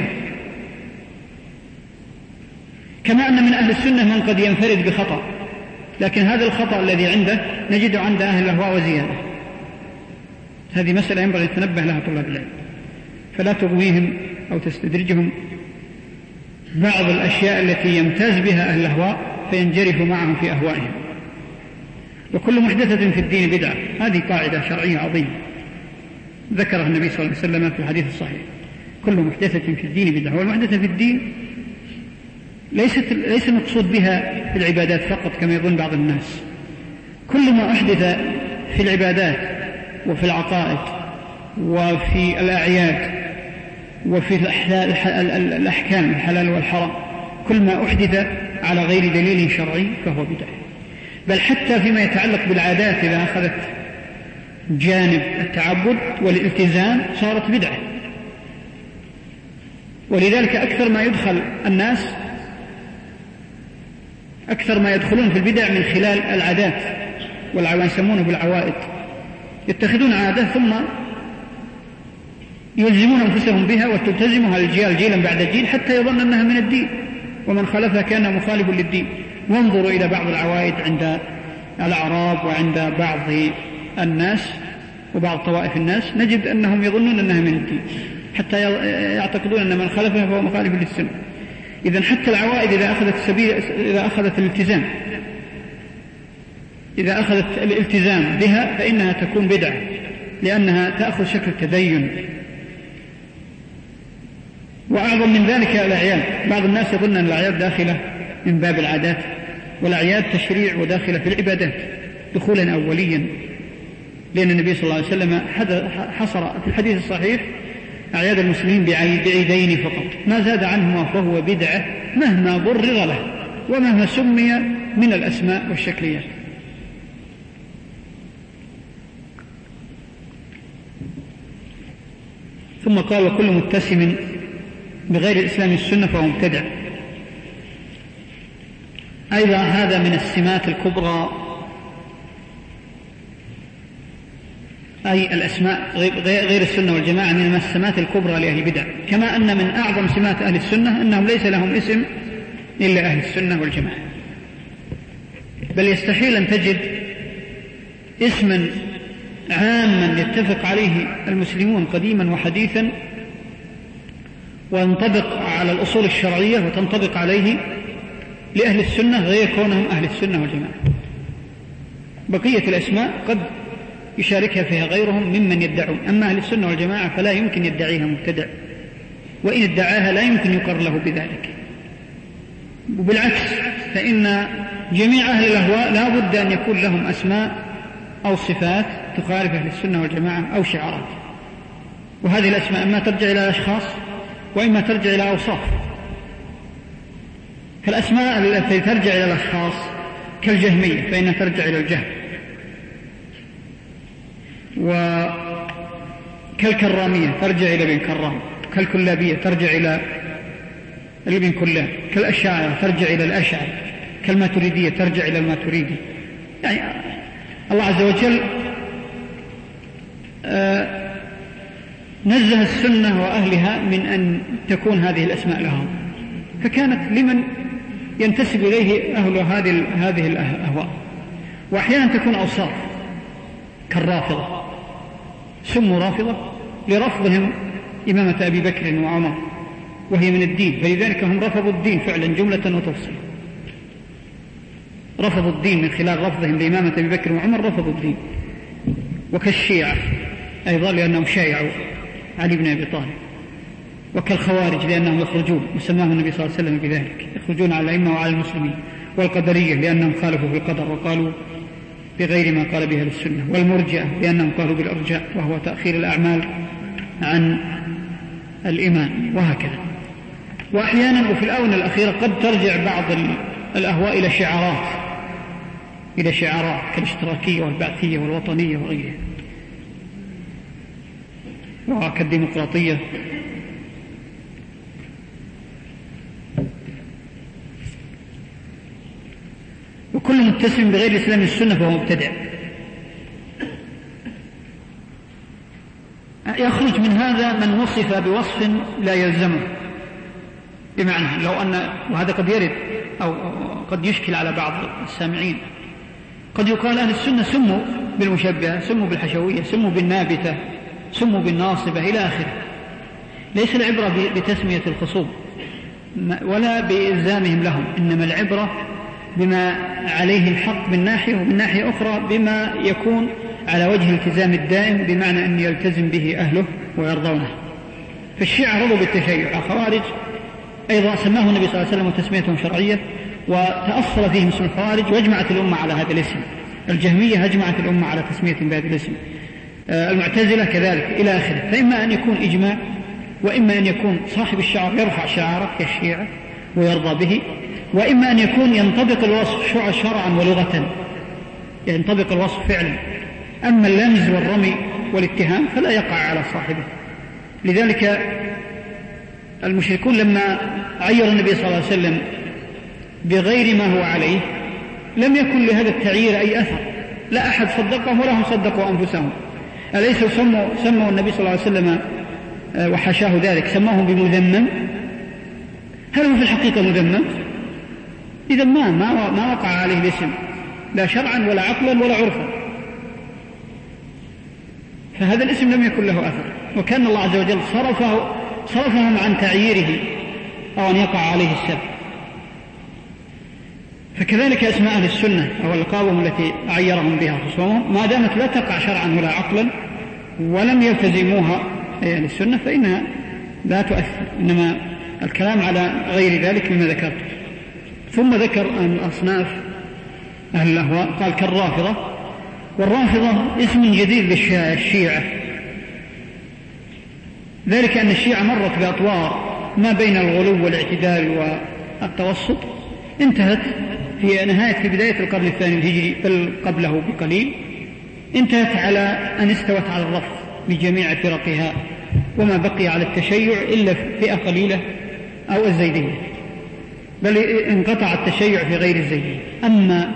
كما أن من أهل السنة من قد ينفرد بخطأ، لكن هذا الخطأ الذي عنده نجده عند أهل الأهواء وزيادة. هذه مسألة ينبغي أن تنبه لها طلاب العلم، فلا تغويهم أو تستدرجهم بعض الأشياء التي يمتاز بها أهل الأهواء فينجرفوا معهم في أهوائهم. وكل محدثة في الدين بدعة، هذه قاعدة شرعية عظيمة ذكرها النبي صلى الله عليه وسلم في الحديث الصحيح، كل محدثة في الدين بدعة. والمحدثة في الدين ليست ليس المقصود بها في العبادات فقط كما يظن بعض الناس، كل ما أحدث في العبادات وفي العقائد وفي الأعياد وفي الأحكام الحلال والحرام، كل ما أحدث على غير دليل شرعي فهو بدعة. بل حتى فيما يتعلق بالعادات إذا أخذت جانب التعبد والالتزام صارت بدعة. ولذلك أكثر ما يدخل الناس أكثر ما يدخلون في البدع من خلال العادات والعوائد، يسمونه بالعوائد، يتخذون عادة ثم يلزمون أنفسهم بها وتلتزمها الجيال جيلا بعد جيل حتى يظن أنها من الدين، ومن خالفها كان مخالف للدين. وانظروا إلى بعض العوائد عند الأعراب وعند بعض الناس وبعض طوائف الناس، نجد أنهم يظنون أنها من الدين حتى يعتقدون أن من خالفها فهو مخالف للسنة. إذن حتى العوائد إذا أخذت سبيل إذا أخذت الالتزام إذا أخذت الالتزام بها فإنها تكون بدعة، لأنها تأخذ شكل التدين. وأعظم من ذلك الأعياد، بعض الناس يظن أن الأعياد داخلة من باب العادات، والأعياد تشريع وداخلة في العبادات دخولا أوليا، لأن النبي صلى الله عليه وسلم حصر في الحديث الصحيح أعياد المسلمين بعيدين فقط، ما زاد عنهما فهو بدعة مهما برر له ومهما سمي من الأسماء والشكليات. ثم قال: وكل متسم بغير الإسلام السنة فهو مبتدع. أيضا هذا من السمات الكبرى، أي الأسماء غير السنة والجماعة من السمات الكبرى لأهل البدع، كما أن من أعظم سمات أهل السنة أنهم ليس لهم اسم إلا أهل السنة والجماعة، بل يستحيل أن تجد اسما عاما يتفق عليه المسلمون قديما وحديثا وينطبق على الأصول الشرعية وتنطبق عليه لأهل السنة غير كونهم أهل السنة والجماعة. بقية الأسماء قد يشاركها فيها غيرهم ممن يدعون، أما أهل السنة والجماعة فلا يمكن يدعيها مبتدع وإن ادعاها لا يمكن يقر له بذلك. وبالعكس فإن جميع أهل الأهواء لا بد أن يكون لهم أسماء أو صفات تخالف أهل السنة والجماعة أو شعارات، وهذه الأسماء إما ترجع إلى أشخاص وإما ترجع إلى أوصاف. فالأسماء التي ترجع إلى الأشخاص كالجهمية فإنها ترجع إلى الجهم، وكالكرامية ترجع إلى ابن كرام، كالكلابية ترجع إلى ابن كلاب، كالأشاعرة ترجع إلى الأشعر، كالماتريدية ترجع إلى الماتريدي. يعني الله عز وجل آه نزه السنة وأهلها من أن تكون هذه الأسماء لهم، فكانت لمن ينتسب إليه أهل هذه هذه الأهواء. وأحيانا تكون أوصاف كالرافضة، سموا رافضة لرفضهم إمامة أبي بكر وعمر وهي من الدين، فلذلك هم رفضوا الدين فعلا جملة وتفصيلا، رفضوا الدين من خلال رفضهم لإمامة أبي بكر وعمر، رفضوا الدين. وكالشيعة أيضا لأنهم شايعوا علي بن أبي طالب، وكالخوارج لأنهم يخرجون، وسماهم النبي صلى الله عليه وسلم بذلك، يخرجون على الأئمة وعلى المسلمين. والقدرية لأنهم خالفوا في القدر وقالوا بغير ما قال به السنة. والمرجئة لأنهم قالوا بالإرجاء وهو تأخير الأعمال عن الإيمان، وهكذا. وأحيانا وفي الآونة الأخيرة قد ترجع بعض الأهواء إلى شعارات إلى شعارات كالاشتراكية والبعثية والوطنية وغيرها، وكالديمقراطية. وكل متسم بغير الإسلام السنة فهو مبتدع. يخرج من هذا من وصف بوصف لا يلزمه، بمعنى لو أن، وهذا قد يرد أو قد يشكل على بعض السامعين، قد يقال أهل السنة سموا بالمشبهة، سموا بالحشوية، سموا بالنابتة، سموا بالناصبة إلى آخره. ليس العبرة بتسمية الخصوم ولا بإلزامهم لهم، إنما العبرة بما عليه الحق من ناحية، ومن ناحية أخرى بما يكون على وجه الالتزام الدائم، بمعنى أن يلتزم به أهله ويرضونه. فالشيعة رضوا بالتشيع، الخوارج أيضا سماه النبي صلى الله عليه وسلم وتسميتهم شرعية، وتأصل فيهم اسم الخوارج واجمعت الأمة على هذا الاسم. الجهمية أجمعت الأمة على تسمية بهذا الاسم، المعتزلة كذلك إلى آخره. فإما أن يكون إجماع، وإما أن يكون صاحب الشعار يرفع شعاره كالشيعة ويرضى به، وإما أن يكون ينطبق الوصف شرعا ولغة، ينطبق الوصف فعلا. أما اللمز والرمي والاتهام فلا يقع على صاحبه. لذلك المشركون لما عير النبي صلى الله عليه وسلم بغير ما هو عليه لم يكن لهذا التعيير أي أثر، لا أحد صدقهم ولا هم صدقوا أنفسهم. أليسوا سموا, سموا النبي صلى الله عليه وسلم وحشاه ذلك سموهم بمذمم؟ هل هو في الحقيقة مذمم؟ إذا ما, ما, ما وقع عليه الاسم لا شرعا ولا عقلا ولا عرفا، فهذا الاسم لم يكن له أثر. وكان الله عز وجل صرفه صرفهم عن تعييره أو أن يقع عليه السبب. فكذلك أسماء أهل السنة أو ألقابهم التي عيرهم بها خصومهم ما دامت لا تقع شرعا ولا عقلا ولم يلتزموها أي أهل السنة فإنها لا تؤثر، إنما الكلام على غير ذلك مما ذكرت. ثم ذكر أن أصناف أهل الأهواء قال كالرافضة، والرافضة اسم جديد للشيعة، ذلك أن الشيعة مرت بأطوار ما بين الغلو والاعتدال والتوسط، انتهت في نهاية في بداية القرن الثاني الهجري بل قبله بقليل، انتهت على أن استوت على الرفض بجميع فرقها، وما بقي على التشيع إلا فئة قليلة أو الزيدية، بل انقطع التشيع في غير الزيدية. أما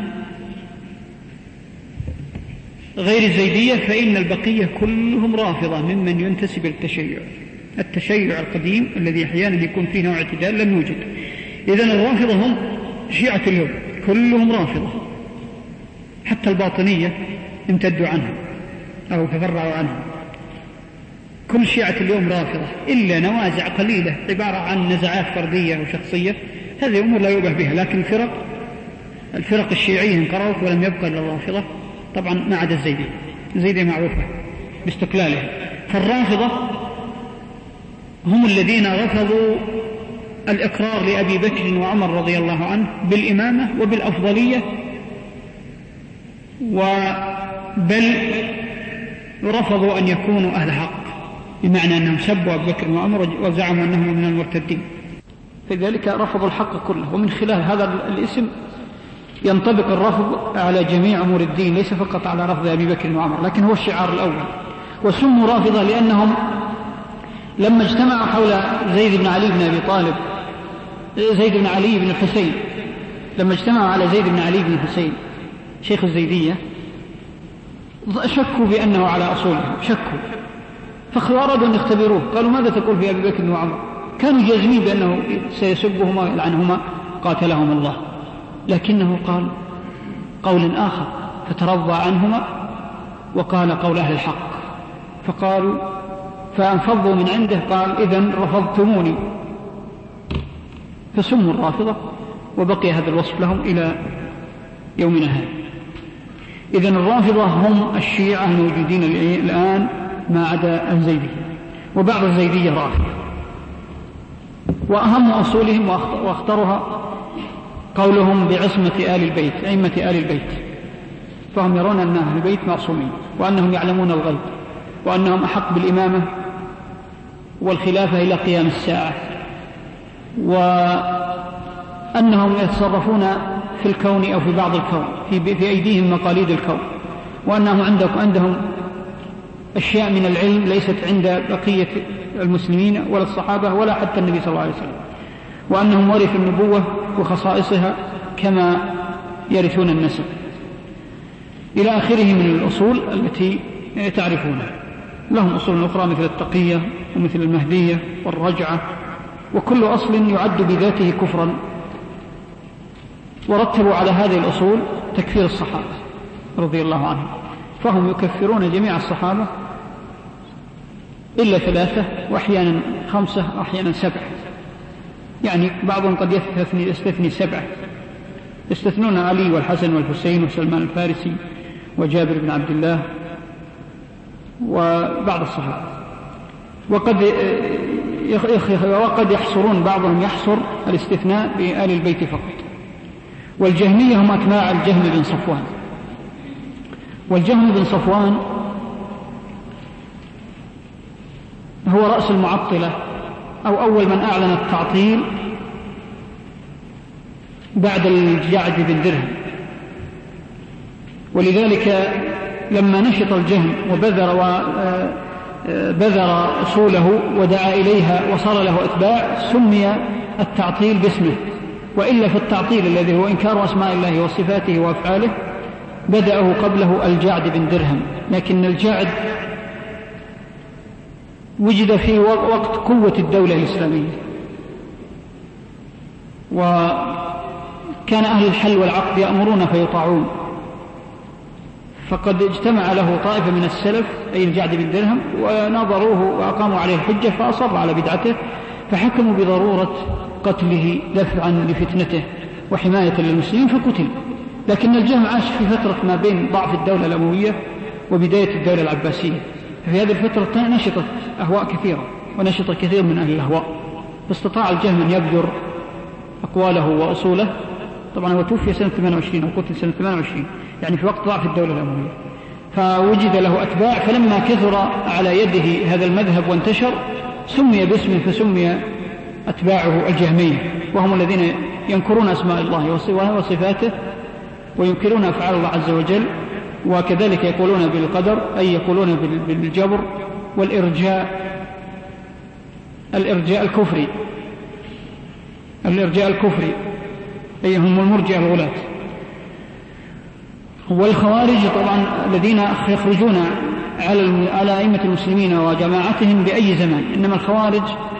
غير الزيدية فإن البقية كلهم رافضة ممن ينتسب التشيع. التشيع القديم الذي أحيانا يكون فيه نوع اعتدال لم يوجد. إذن الرافضة هم شيعة اليوم كلهم رافضة، حتى الباطنية امتدوا عنها أو تفرعوا عنها. كل شيعة اليوم رافضة إلا نوازع قليلة عبارة عن نزعات فردية وشخصية، هذه أمور لا يؤبه بها. لكن الفرق الفرق الشيعية انقرضت ولم يبقى إلا الرافضة، طبعا ما عدا الزيدية. الزيدية معروفة باستقلالها. فالرافضة هم الذين رفضوا الإقرار لأبي بكر وعمر رضي الله عنه بالإمامة وبالأفضلية، بل رفضوا أن يكونوا أهل حق، بمعنى أنهم سبوا أبي بكر وعمر وزعموا أنهم من المرتدين، فذلك رفضوا الحق كله. ومن خلال هذا الاسم ينطبق الرفض على جميع أمور الدين، ليس فقط على رفض أبي بكر وعمر، لكن هو الشعار الأول. وسموا رافضة لأنهم لما اجتمعوا حول زيد بن علي بن أبي طالب زيد بن علي بن الحسين لما اجتمعوا على زيد بن علي بن الحسين شيخ الزيدية، شكوا بأنه على أصولهم، شكوا، فأرادوا أن يختبروه، قالوا ماذا تقول في أبي بكر وعمر؟ كانوا جازمين بأنه سيسبهما ويلعنهما قاتلهم الله، لكنه قال قول آخر فترضى عنهما وقال قول أهل الحق، فقالوا فانفضوا من عنده، قال إذن رفضتموني، فسموا الرافضة، وبقي هذا الوصف لهم إلى يومنا هذا. إذن الرافضة هم الشيعة الموجودين الآن ما عدا الزيدية، وبعض الزيدية رافضة. وأهم أصولهم واخطرها قولهم بعصمة آل البيت، أئمة آل البيت، فهم يرون أن أهل البيت معصومين، وأنهم يعلمون الغيب، وأنهم أحق بالإمامة والخلافة إلى قيام الساعة، وأنهم يتصرفون في الكون أو في بعض الكون، في أيديهم مقاليد الكون، وأنهم عندهم أشياء من العلم ليست عند بقية المسلمين ولا الصحابة ولا حتى النبي صلى الله عليه وسلم، وأنهم ورثوا النبوة وخصائصها كما يرثون النسب، إلى آخره من الأصول التي تعرفونها. لهم أصول أخرى مثل التقية ومثل المهدية والرجعة، وكل أصل يعد بذاته كفرا، ورتبوا على هذه الأصول تكفير الصحابة رضي الله عنهم، فهم يكفرون جميع الصحابة إلا ثلاثة، وأحيانا خمسة وأحيانا سبعة، يعني بعضهم قد يستثني, يستثني سبعة، يستثنون علي والحسن والحسين وسلمان الفارسي وجابر بن عبد الله وبعض الصحابة، وقد وقد يحصرون بعضهم يحصر الاستثناء بآل البيت فقط. والجهمية هم أتباع الجهم بن صفوان، والجهم بن صفوان هو رأس المعطلة، أو أول من أعلن التعطيل بعد الجعد بن درهم. ولذلك لما نشط الجهم وبذر وبذر أصوله ودعا إليها وصار له أتباع، سمي التعطيل باسمه. وإلا في التعطيل الذي هو إنكار أسماء الله وصفاته وأفعاله بدأه قبله الجعد بن درهم، لكن الجعد وجد في وقت قوة الدولة الإسلامية، وكان أهل الحل والعقد يأمرون فيطاعون، فقد اجتمع له طائفة من السلف أي الجعد بن درهم وناظروه وأقاموا عليه الحجة، فأصر على بدعته، فحكموا بضرورة قتله دفعا لفتنته وحماية للمسلمين فقتل. لكن الجهم عاش في فترة ما بين ضعف الدولة الأموية وبداية الدولة العباسية، في هذه الفترة نشطت أهواء كثيرة ونشط كثير من أهل الأهواء، فاستطاع الجهم أن يبذر أقواله وأصوله. طبعا هو توفي سنة ثمانية وعشرين أو قتل سنة ثمانية وعشرين، يعني في وقت ضعف الدولة الأموية، فوجد له أتباع، فلما كثر على يده هذا المذهب وانتشر سمي باسمه، فسمي أتباعه الجهمية، وهم الذين ينكرون أسماء الله وصفاته وينكرون أفعال الله عز وجل، وكذلك يقولون بالقدر، أي يقولون بالجبر والإرجاء، الإرجاء الكفري، الإرجاء الكفري أي هم المرجئة الغلاة. والخوارج طبعا الذين يخرجون على على أئمة المسلمين وجماعتهم بأي زمان، إنما الخوارج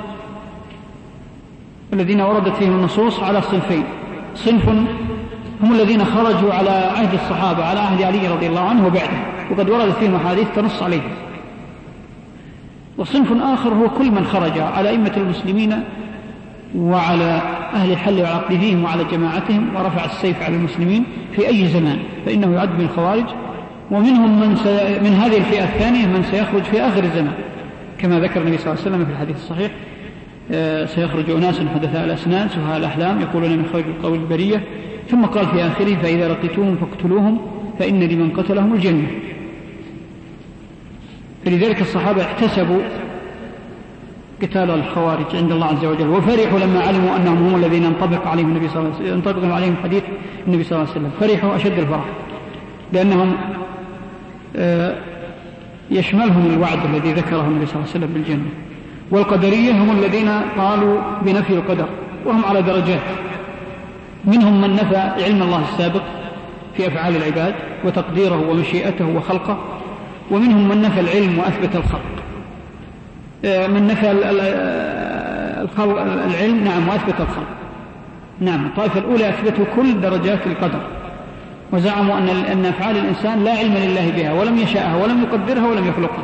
الذين وردت فيهم النصوص على صنفين: صنف هم الذين خرجوا على عهد الصحابة، على عهد علي رضي الله عنه وبعده، وقد وردت فيهم أحاديث تنص عليهم، وصنف آخر هو كل من خرج على أئمة المسلمين وعلى أهل الحل والعقد فيهم وعلى جماعتهم ورفع السيف على المسلمين في أي زمان، فإنه يعد من الخوارج. ومنهم من, من هذه الفئة الثانية من سيخرج في آخر الزمان، كما ذكر النبي صلى الله عليه وسلم في الحديث الصحيح: سيخرج أناس حدثاء الأسنان سفهاء الأحلام يقولون من خير القول البرية، ثم قال في آخره فإذا لقيتوهم فاقتلوهم فإن لمن قتلهم الجنة. فلذلك الصحابة احتسبوا قتال الخوارج عند الله عز وجل، وفرحوا لما علموا أنهم هم الذين ينطبق عليهم النبي صلى الله عليه وسلم، ينطبق عليهم حديث النبي صلى الله عليه وسلم، فرحوا أشد الفرح لأنهم يشملهم الوعد الذي ذكره النبي صلى الله عليه وسلم بالجنة. والقدرية هم الذين قالوا بنفي القدر، وهم على درجات، منهم من نفى علم الله السابق في أفعال العباد وتقديره ومشيئته وخلقه، ومنهم من نفى العلم وأثبت الخلق. من نفى العلم نعم وأثبت الخلق، نعم. الطائفة الأولى أثبتوا كل درجات القدر، وزعموا أن أن أفعال الإنسان لا علم لله بها، ولم يشاءها ولم يقدرها ولم يخلقها.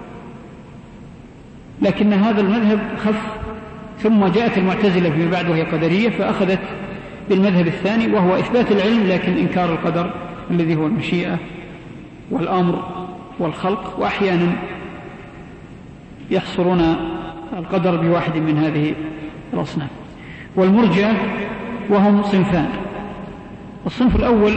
لكن هذا المذهب خف، ثم جاءت المعتزلة فيما بعد وهي قدرية، فأخذت بالمذهب الثاني وهو إثبات العلم لكن إنكار القدر الذي هو المشيئة والأمر والخلق، وأحيانا يحصرون القدر بواحد من هذه الأصناف. والمرجئة وهم صنفان. الصنف الأول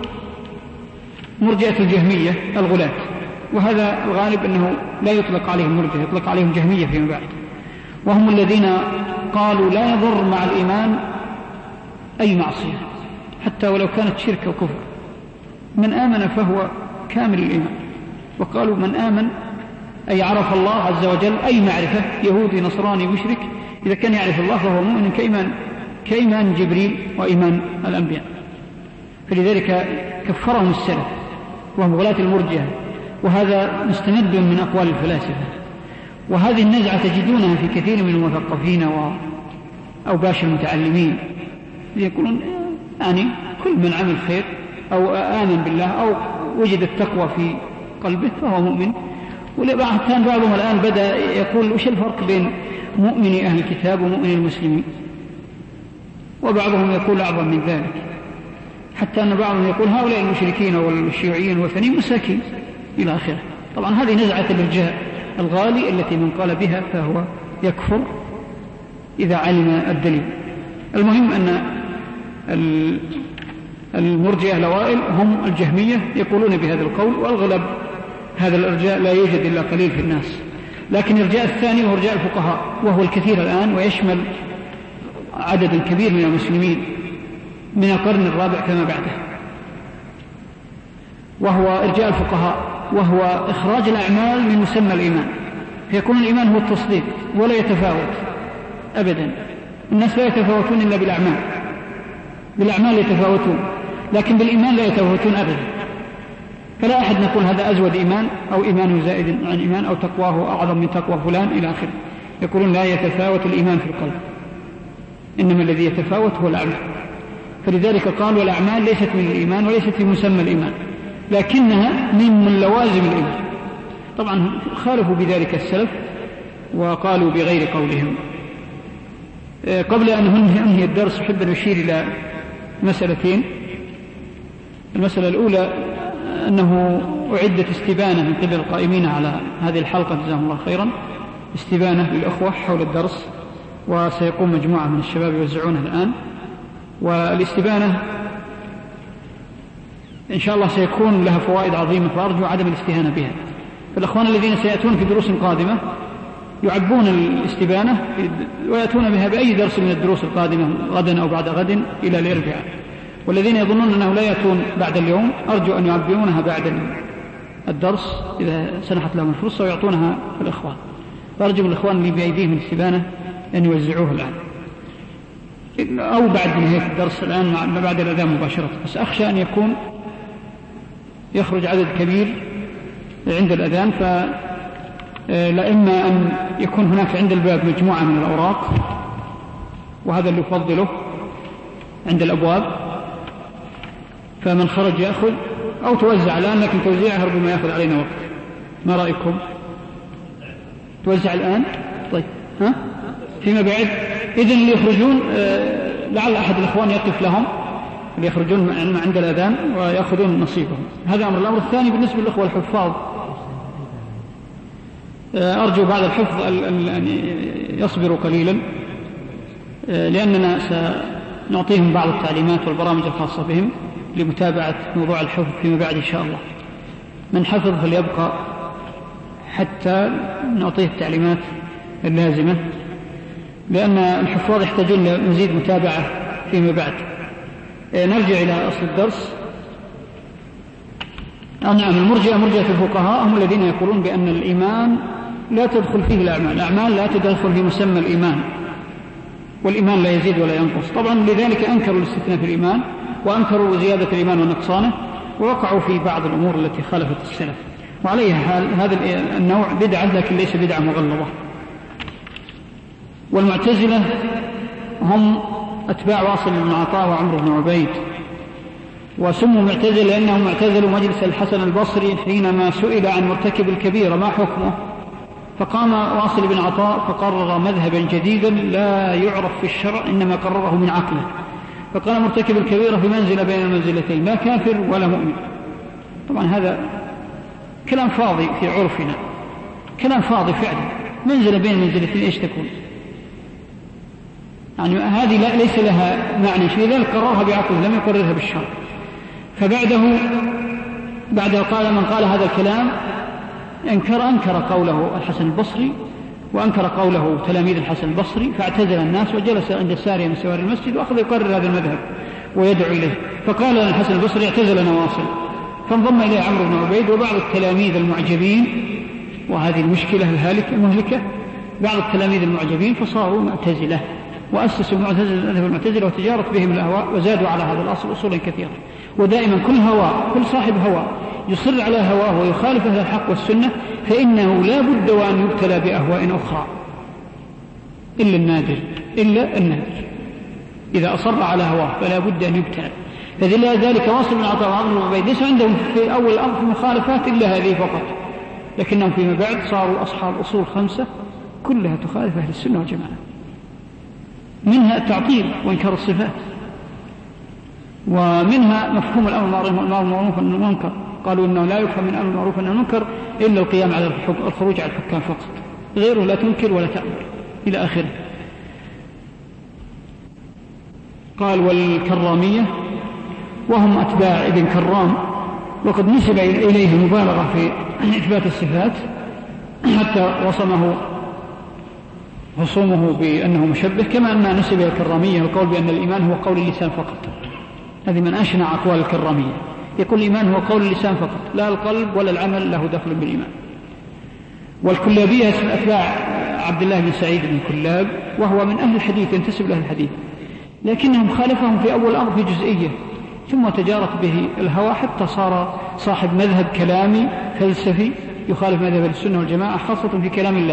مرجئة الجهمية الغلاة، وهذا الغالب أنه لا يطلق عليهم مرجئة، يطلق عليهم جهمية فيما بعد، وهم الذين قالوا لا يضر مع الإيمان أي معصية حتى ولو كانت شرك أو كفر، من آمن فهو كامل الإيمان. وقالوا من آمن أي عرف الله عز وجل أي معرفة، يهودي نصراني مشرك، إذا كان يعرف الله فهو مؤمن كإيمان كإيمان جبريل وإيمان الأنبياء. فلذلك كفرهم السلف وهم غلاة المرجئة، وهذا مستمد من أقوال الفلاسفة. وهذه النزعة تجدونها في كثير من المثقفين وأوباش المتعلمين، يقولون يعني كل من عمل خير أو آمن بالله أو وجد التقوى في قلبه فهو مؤمن. ولبعض بعضهم الآن بدأ يقول وش الفرق بين مؤمن أهل الكتاب ومؤمن المسلمين، وبعضهم يقول أعظم من ذلك، حتى أن بعضهم يقول هؤلاء المشركين والشيوعيين والثانيين مساكين إلى آخره. طبعا هذه نزعة الإرجاء الغالي التي من قال بها فهو يكفر إذا علم الدليل. المهم أن المرجئة الأوائل هم الجهمية يقولون بهذا القول، والغلب هذا الإرجاء لا يوجد إلا قليل في الناس. لكن الإرجاء الثاني هو إرجاء الفقهاء، وهو الكثير الآن ويشمل عدد كبير من المسلمين من القرن الرابع كما بعده، وهو إرجاء الفقهاء، وهو إخراج الأعمال من مسمى الإيمان، فيكون الإيمان هو التصديق ولا يتفاوت أبدا. الناس لا يتفاوتون إلا بالأعمال، بالأعمال يتفاوتون، لكن بالإيمان لا يتفاوتون أبدا. فلا أحد نقول هذا أزود إيمان أو إيمانه زائد عن إيمان أو تقواه أعظم من تقوى فلان إلى آخره. يقولون لا يتفاوت الإيمان في القلب، إنما الذي يتفاوت هو الأعمال. فلذلك قالوا الأعمال ليست من الإيمان وليست في مسمى الإيمان، لكنها من لوازم الإيمان. طبعا خالفوا بذلك السلف وقالوا بغير قولهم. قبل أن أنهي الدرس أحب أن أشير إلى مسألتين. المسألة الأولى أنه أعدت استبانة من قبل القائمين على هذه الحلقة جزاهم الله خيرا، استبانة للأخوة حول الدرس، وسيقوم مجموعة من الشباب يوزعونها الآن. والاستبانة إن شاء الله سيكون لها فوائد عظيمة، فأرجو عدم الاستهانة بها. فالأخوان الذين سيأتون في دروس قادمة يعبون الاستبانة ويأتون بها بأي درس من الدروس القادمة غدا أو بعد غد إلى الأربعاء. والذين يظنون أنه لا يأتون بعد اليوم أرجو أن يعبئونها بعد الدرس إذا سنحت لهم الفرصة ويعطونها الإخوان. فأرجو من الإخوان اللي بأيديهم الاستبانة أن يوزعوه الآن أو بعد نهاية الدرس الآن بعد الأذان مباشرة، بس أخشى أن يكون يخرج عدد كبير عند الأذان، فلا إما أن يكون هناك عند الباب مجموعة من الأوراق وهذا اللي يفضله عند الأبواب، فمن خرج يأخذ، أو توزع الآن، لكن توزيعها ربما يأخذ علينا وقت. ما رأيكم؟ توزع الآن؟ طيب ها؟ فيما بعد إذن اللي يخرجون لعل أحد الإخوان يقف لهم اللي يخرجون عند الأذان ويأخذون نصيبهم. هذا أمر. الأمر الثاني بالنسبة للإخوة الحفاظ، أرجو بعد الحفظ أن يصبروا قليلا، لأننا سنعطيهم بعض التعليمات والبرامج الخاصة بهم لمتابعة موضوع الحفظ فيما بعد إن شاء الله. من حفظ فليبقى حتى نعطيه التعليمات اللازمة، لأن الحفاظ يحتاجون لمزيد متابعة فيما بعد. نرجع إلى أصل الدرس. نعم، المرجئة مرجئة الفقهاء هم الذين يقولون بأن الإيمان لا تدخل فيه الأعمال، الأعمال لا تدخل في مسمى الإيمان، والإيمان لا يزيد ولا ينقص. طبعا لذلك أنكروا الاستثناء في الإيمان، وأنكروا زيادة الإيمان ونقصانه، ووقعوا في بعض الأمور التي خالفت السلف. وعليها حال هذا النوع بدعة، لكن ليس بدعة مغلظة. والمعتزلة هم أتباع واصل بن عطاء وعمرو بن عبيد، وسموا معتزلة لأنهم اعتزلوا مجلس الحسن البصري حينما سئل عن مرتكب الكبيرة ما حكمه، فقام واصل بن عطاء فقرر مذهبا جديدا لا يعرف في الشرع، إنما قرره من عقله، فقال مرتكب الكبيرة في منزلة بين المنزلتين، لا كافر ولا مؤمن. طبعا هذا كلام فاضي في عرفنا، كلام فاضي فعلا. منزلة بين المنزلتين إيش تكون؟ يعني هذه لا ليس لها معنى شيء، لذلك قررها بعقله لم يقررها بالشرع. فبعده بعده قال من قال هذا الكلام أنكر أنكر قوله الحسن البصري، وأنكر قوله تلاميذ الحسن البصري، فاعتزل الناس وجلس عند سارية من سوار المسجد وأخذ يقرر هذا المذهب ويدعو إليه. فقال الحسن البصري اعتزلنا واصل، فانضم إليه عمرو بن عبيد وبعض التلاميذ المعجبين، وهذه المشكلة الهالكة المهلكة، بعض التلاميذ المعجبين فصاروا معتزلة، وأسسوا المذهب المعتزلة وتجارت بهم الأهواء، وزادوا على هذا الأصل أصولا كثيرة. ودائما كل هواء كل صاحب هواء يصر على هواه ويخالف أهل الحق والسنة، فإنه لا بد وأن يبتلى بأهواء أخرى، إلا النادر إلا النادر إذا أصر على هواه فلا بد أن يبتلى. فلذلك واصل بن عطاء وعمرو بن عبيد ليس عندهم في أول الأمر مخالفات إلا هذه فقط، لكنهم فيما بعد صاروا أصحاب أصول خمسة كلها تخالف أهل السنة والجماعة، منها التعطيل وإنكار الصفات، ومنها مفهوم الأمر المعروف والمنكر، قالوا إنه لا يفهم من الأمر المعروف والنهي عن المنكر إلا القيام على الخروج على الحكام فقط، غيره لا تنكر ولا تأمر إلى آخره. قال والكرامية وهم أتباع ابن كرام، وقد نسب إليه المبالغة في إثبات الصفات حتى وصمه خصومه بأنه مشبه، كما أن نسب الكرامية القول بأن الإيمان هو قول اللسان فقط. هذه من أشنع أقوال الكرامية، يقول الإيمان هو قول اللسان فقط، لا القلب ولا العمل له دخل بالإيمان. والكلابية أتباع عبد الله بن سعيد بن كلاب، وهو من أهل الحديث ينتسب لأهل الحديث، لكنهم خالفهم في أول الأمر في جزئية، ثم تجارت به الهوى حتى صار صاحب مذهب كلامي فلسفي يخالف مذهب السنة والجماعة خاصة في كلام الله.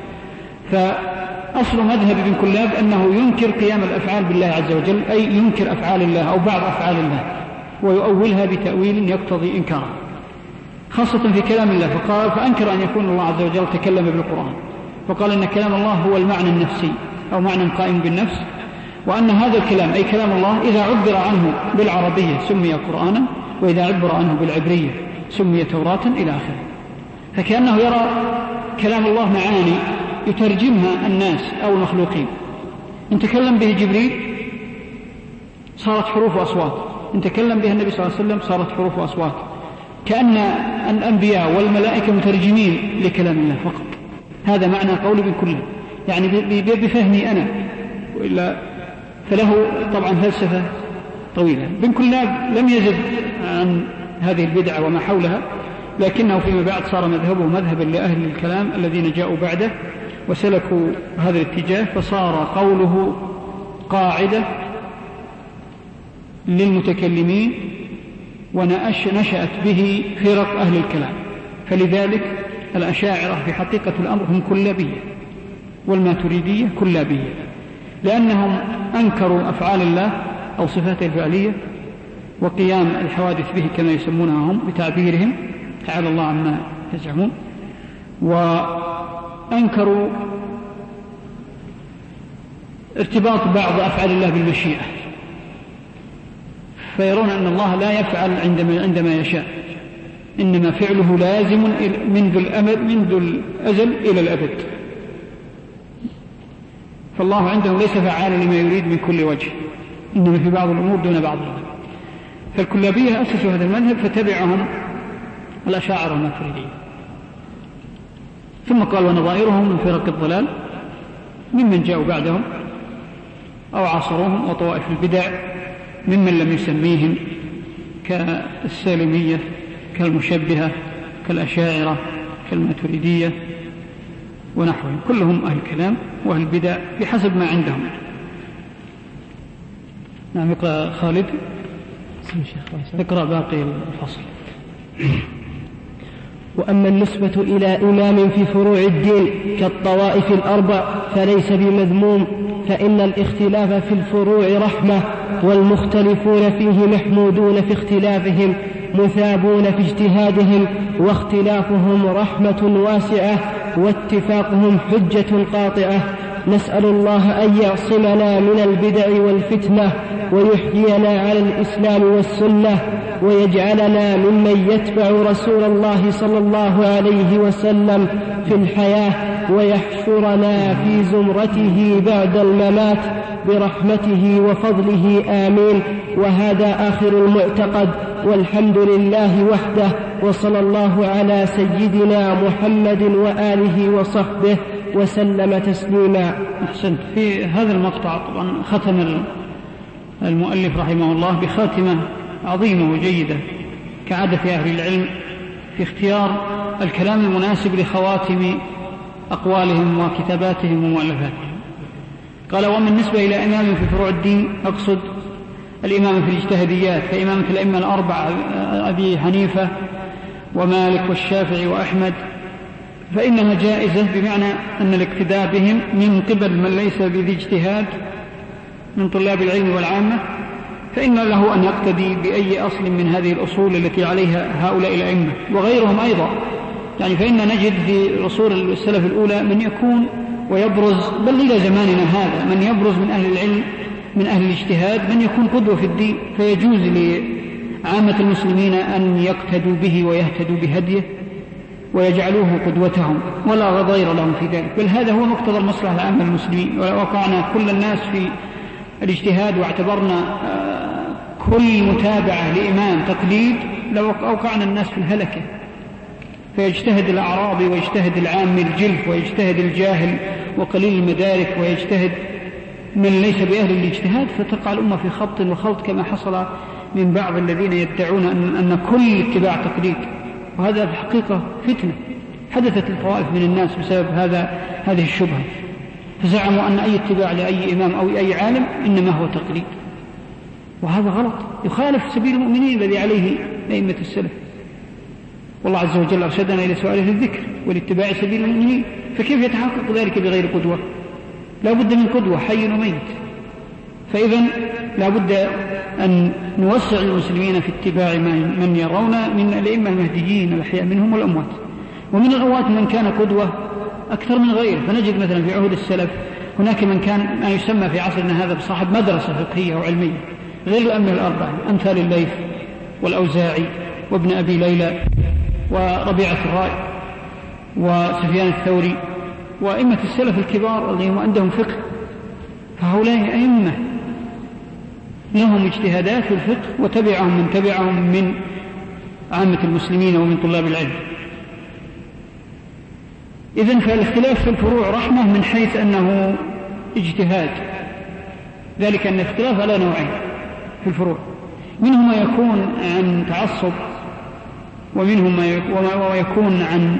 فأصل مذهب ابن كلاب أنه ينكر قيام الأفعال بالله عز وجل، أي ينكر أفعال الله أو بعض أفعال الله ويؤولها بتأويل يقتضي إنكاره خاصة في كلام الله. فقال فأنكر أن يكون الله عز وجل تكلم بالقرآن، فقال إن كلام الله هو المعنى النفسي أو معنى قائم بالنفس، وأن هذا الكلام أي كلام الله إذا عبر عنه بالعربية سمي قرآنا، وإذا عبر عنه بالعبرية سمي توراة إلى آخره. فكأنه يرى كلام الله معاني يترجمها الناس أو المخلوقين. إن تكلم به جبريل صارت حروف وأصوات، إن تكلم به النبي صلى الله عليه وسلم صارت حروف وأصوات، كأن الأنبياء والملائكة مترجمين لكلام الله فقط. هذا معنى قول ابن كلاب، يعني بفهمي أنا، وإلا فله طبعا فلسفة طويلة. ابن كلاب لم يزد عن هذه البدعة وما حولها، لكنه فيما بعد صار مذهبه مذهبا لأهل الكلام الذين جاءوا بعده وسلكوا هذا الاتجاه، فصار قوله قاعدة للمتكلمين ونشأت به فرق أهل الكلام. فلذلك الأشاعرة في حقيقة الأمر هم كلابية، والماتريدية كلابية، لأنهم أنكروا أفعال الله أو صفاته الفعلية وقيام الحوادث به كما يسمونها هم بتعبيرهم تعالى الله عما يزعمون، وأنكروا ارتباط بعض أفعال الله بالمشيئة، فيرون أن الله لا يفعل عندما, عندما يشاء، إنما فعله لازم منذ الأمد منذ الأزل إلى الأبد، فالله عنده ليس فعالا لما يريد من كل وجه، إنما في بعض الأمور دون بعضها. فالكلابية أسسوا هذا المذهب فتبعهم الأشاعرة الماتريدية، ثم قال ونظائرهم من فرق الضلال ممن جاءوا بعدهم أو عاصروهم وطوائف البدع ممن لم يسميهم كالسالمية كالمشبهة كالأشاعرة كالماتريدية ونحوهم، كلهم أهل كلام وأهل بدع بحسب ما عندهم. نعم يقرأ خالد، اقرأ باقي الفصل. وأما النسبة إلى إمام في فروع الدين كالطوائف الأربع فليس بمذموم، فإن الاختلاف في الفروع رحمة، والمختلفون فيه محمودون في اختلافهم مثابون في اجتهادهم، واختلافهم رحمة واسعة واتفاقهم حجة قاطعة. نسأل الله أن يعصمنا من البدع والفتنة ويحيينا على الإسلام والسنة، ويجعلنا ممن يتبع رسول الله صلى الله عليه وسلم في الحياة، ويحشرنا في زمرته بعد الممات برحمته وفضله آمين. وهذا آخر المعتقد، والحمد لله وحده، وصلى الله على سيدنا محمد وآله وصحبه وسلم تسليما. أحسنت. في هذا المقطع طبعا ختم المؤلف رحمه الله بخاتمة عظيمة وجيدة كعادة أهل العلم في اختيار الكلام المناسب لخواتم أقوالهم وكتاباتهم ومؤلفاتهم. قال ومن نسبة إلى إمام في فروع الدين أقصد الإمام في الاجتهاديات كإمامة الأئمة الأربعة أبي حنيفة ومالك والشافعي وأحمد، فإنها جائزة بمعنى أن الاقتداء بهم من قبل من ليس بذي اجتهاد من طلاب العلم والعامة، فإن له أن يقتدي بأي أصل من هذه الأصول التي عليها هؤلاء الأئمة وغيرهم أيضا. يعني فإن نجد في رسول السلف الأولى من يكون ويبرز، بل إلى زماننا هذا، من يبرز من أهل العلم من أهل الاجتهاد من يكون قدوة في الدين، فيجوز لعامة المسلمين أن يقتدوا به ويهتدوا بهديه ويجعلوه قدوتهم ولا غضير لهم في ذلك، بل هذا هو مقتضى المصلحة العامة للمسلمين. ولو وقعنا كل الناس في الاجتهاد واعتبرنا كل متابعة لإمام تقليد لو أوقعنا الناس في الهلكة، فيجتهد الأعرابي ويجتهد العام الجلف ويجتهد الجاهل وقليل المدارك ويجتهد من ليس بأهل الاجتهاد، فتقع الأمة في خبط وخلط كما حصل من بعض الذين يدعون أن, أن كل اتباع تقليد، وهذا في الحقيقة فتنة حدثت للطوائف من الناس بسبب هذا هذه الشبهة، فزعموا أن أي اتباع لأي إمام أو أي عالم إنما هو تقليد، وهذا غلط يخالف سبيل المؤمنين الذي عليه أئمة السلف. والله عز وجل أرشدنا إلى سؤال الذكر والاتباع سبيل المؤمنين، فكيف يتحقق ذلك بغير قدوة؟ لا بد من قدوة حي وميت. فإذا لا بد أن نوسع المسلمين في اتباع من يرون من الأئمة المهديين الأحياء منهم والأموات، ومن الأموات من كان قدوة أكثر من غيره. فنجد مثلا في عهد السلف هناك من كان ما يسمى في عصرنا هذا بصاحب مدرسة فقهية وعلمية غير الأئمة الأربعة، أمثال الليث والأوزاعي وابن أبي ليلى وربيعة الرأي وسفيان الثوري وأئمة السلف الكبار الذين عندهم فقه. فهؤلاء أئمة لهم اجتهادات في الفقه وتبعهم من تبعهم من عامة المسلمين ومن طلاب العلم. إذن فالاختلاف في الفروع رحمة من حيث أنه اجتهاد، ذلك أن الاختلاف على نوعين في الفروع، منهم ما يكون عن تعصب ومنهم ما يكون عن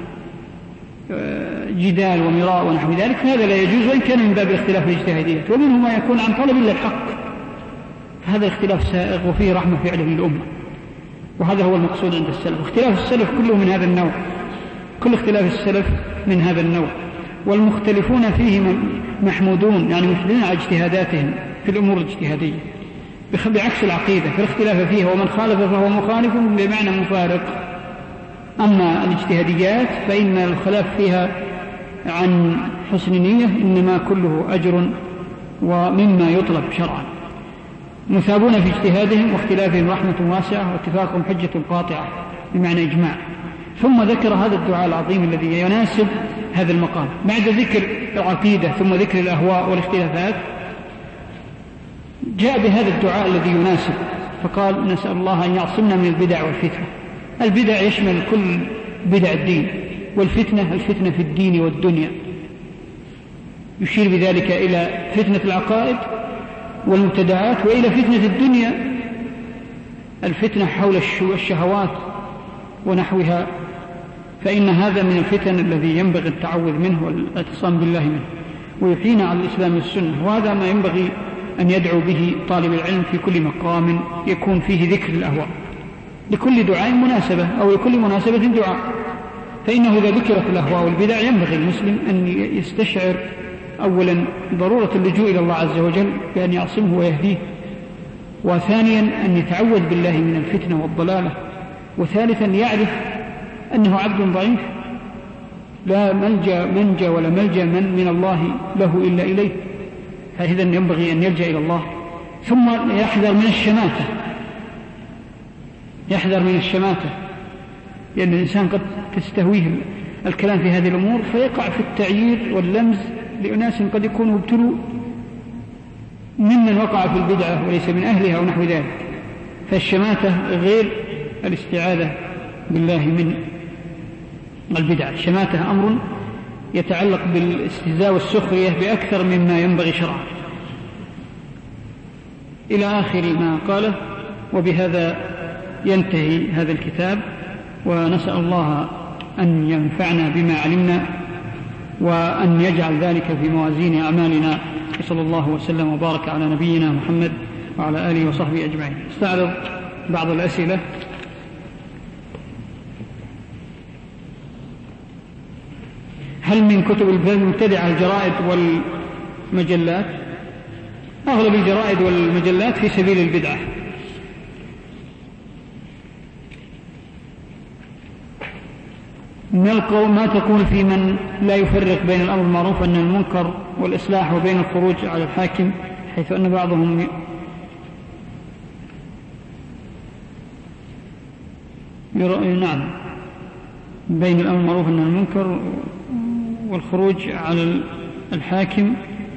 جدال ومراء ونحو ذلك، فهذا لا يجوز وإن كان من باب الاختلاف الاجتهادية. ومنهم ما يكون عن طلب للحق، فهذا اختلاف سائغ وفيه رحمة فعله للأمة، وهذا هو المقصود عند السلف. اختلاف السلف كله من هذا النوع، كل اختلاف السلف من هذا النوع، والمختلفون فيه محمودون، يعني مثلين على اجتهاداتهم في الأمور الاجتهادية بعكس العقيدة، فالاختلاف فيها ومن خالف فهو مخالف بمعنى مفارق. أما الاجتهاديات فإن الخلاف فيها عن حسن نية إنما كله أجر ومما يطلب شرعا. مثابون في اجتهادهم واختلافهم رحمة واسعة واتفاقهم حجة قاطعة. بمعنى إجماع. ثم ذكر هذا الدعاء العظيم الذي يناسب هذا المقام بعد ذكر العقيدة ثم ذكر الأهواء والاختلافات، جاء بهذا الدعاء الذي يناسب فقال نسأل الله أن يعصمنا من البدع والفتنة. البدع يشمل كل بدع الدين، والفتنة الفتنة في الدين والدنيا، يشير بذلك إلى فتنة العقائد والمبتدعات وإلى فتنة الدنيا، الفتنة حول الشهوات ونحوها، فإن هذا من الفتن الذي ينبغي التعوذ منه والاعتصام بالله منه، ويحيينا على الإسلام والسنة. وهذا ما ينبغي أن يدعو به طالب العلم في كل مقام يكون فيه ذكر الأهواء، لكل دعاء مناسبة أو لكل مناسبة دعاء. فإنه إذا ذكرت الأهواء والبدع ينبغي المسلم أن يستشعر أولا ضرورة اللجوء إلى الله عز وجل بأن يعصمه ويهديه، وثانيا أن يتعوذ بالله من الفتنة والضلالة، وثالثا يعرف أنه عبد ضعيف لا ملجأ منجى ولا ملجأ من, من الله له إلا إليه، فإذا ينبغي أن يلجأ إلى الله. ثم يحذر من الشماتة، يحذر من الشماتة لأن الإنسان قد تستهويه الكلام في هذه الأمور فيقع في التعيير واللمز لأناس قد يكونوا ابتلوا ممن وقع في البدعة وليس من أهلها أو نحو ذلك. فالشماتة غير الاستعاذة بالله من البدعة. الشماتة أمر يتعلق بالاستهزاء والسخرية بأكثر مما ينبغي شرعا، إلى آخر ما قاله. وبهذا ينتهي هذا الكتاب، ونسأل الله أن ينفعنا بما علمنا وأن يجعل ذلك في موازين أعمالنا، وصلى الله وسلم وبارك على نبينا محمد وعلى آله وصحبه أجمعين. استعرض بعض الأسئلة. هل من كتب المبتدعة الجرائد والمجلات؟ أغلب الجرائد والمجلات في سبيل البدعة. من القول ما تكون في من لا يفرق بين الأمر المعروف أن المنكر والإصلاح وبين الخروج على الحاكم، حيث أن بعضهم يرى نعم بين الأمر المعروف أن المنكر والخروج على الحاكم.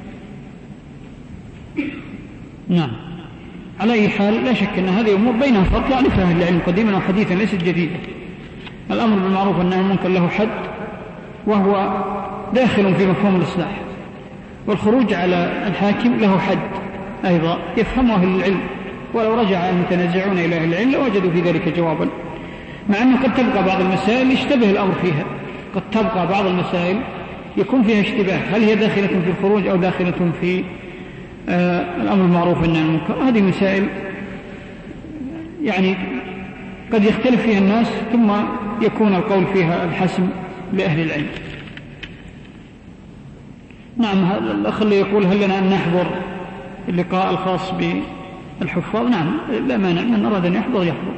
نعم، على أي حال لا شك أن هذه أمور بينها فرق يعرفها أهل العلم قديما وحديثا، ليست جديدة. الأمر بالمعروف والنهي عن المنكر له حد وهو داخل في مفهوم الإصلاح، والخروج على الحاكم له حد أيضا يفهمه أهل العلم، ولو رجع المتنازعون إلى أهل العلم لوجدوا في ذلك جوابا، مع أنه قد تبقى بعض المسائل يشتبه الأمر فيها، قد تبقى بعض المسائل يكون فيها اشتباه، هل هي داخلة في الخروج أو داخلة في آه الأمر المعروف والنهي عن المنكر. هذه مسائل يعني قد يختلف فيها الناس ثم يكون القول فيها الحسم لأهل العلم. نعم، الأخ اللي يقول هل لنا أن نحضر اللقاء الخاص بالحفاظ؟ نعم، لا مانع، من أراد أن يحضر يحضر.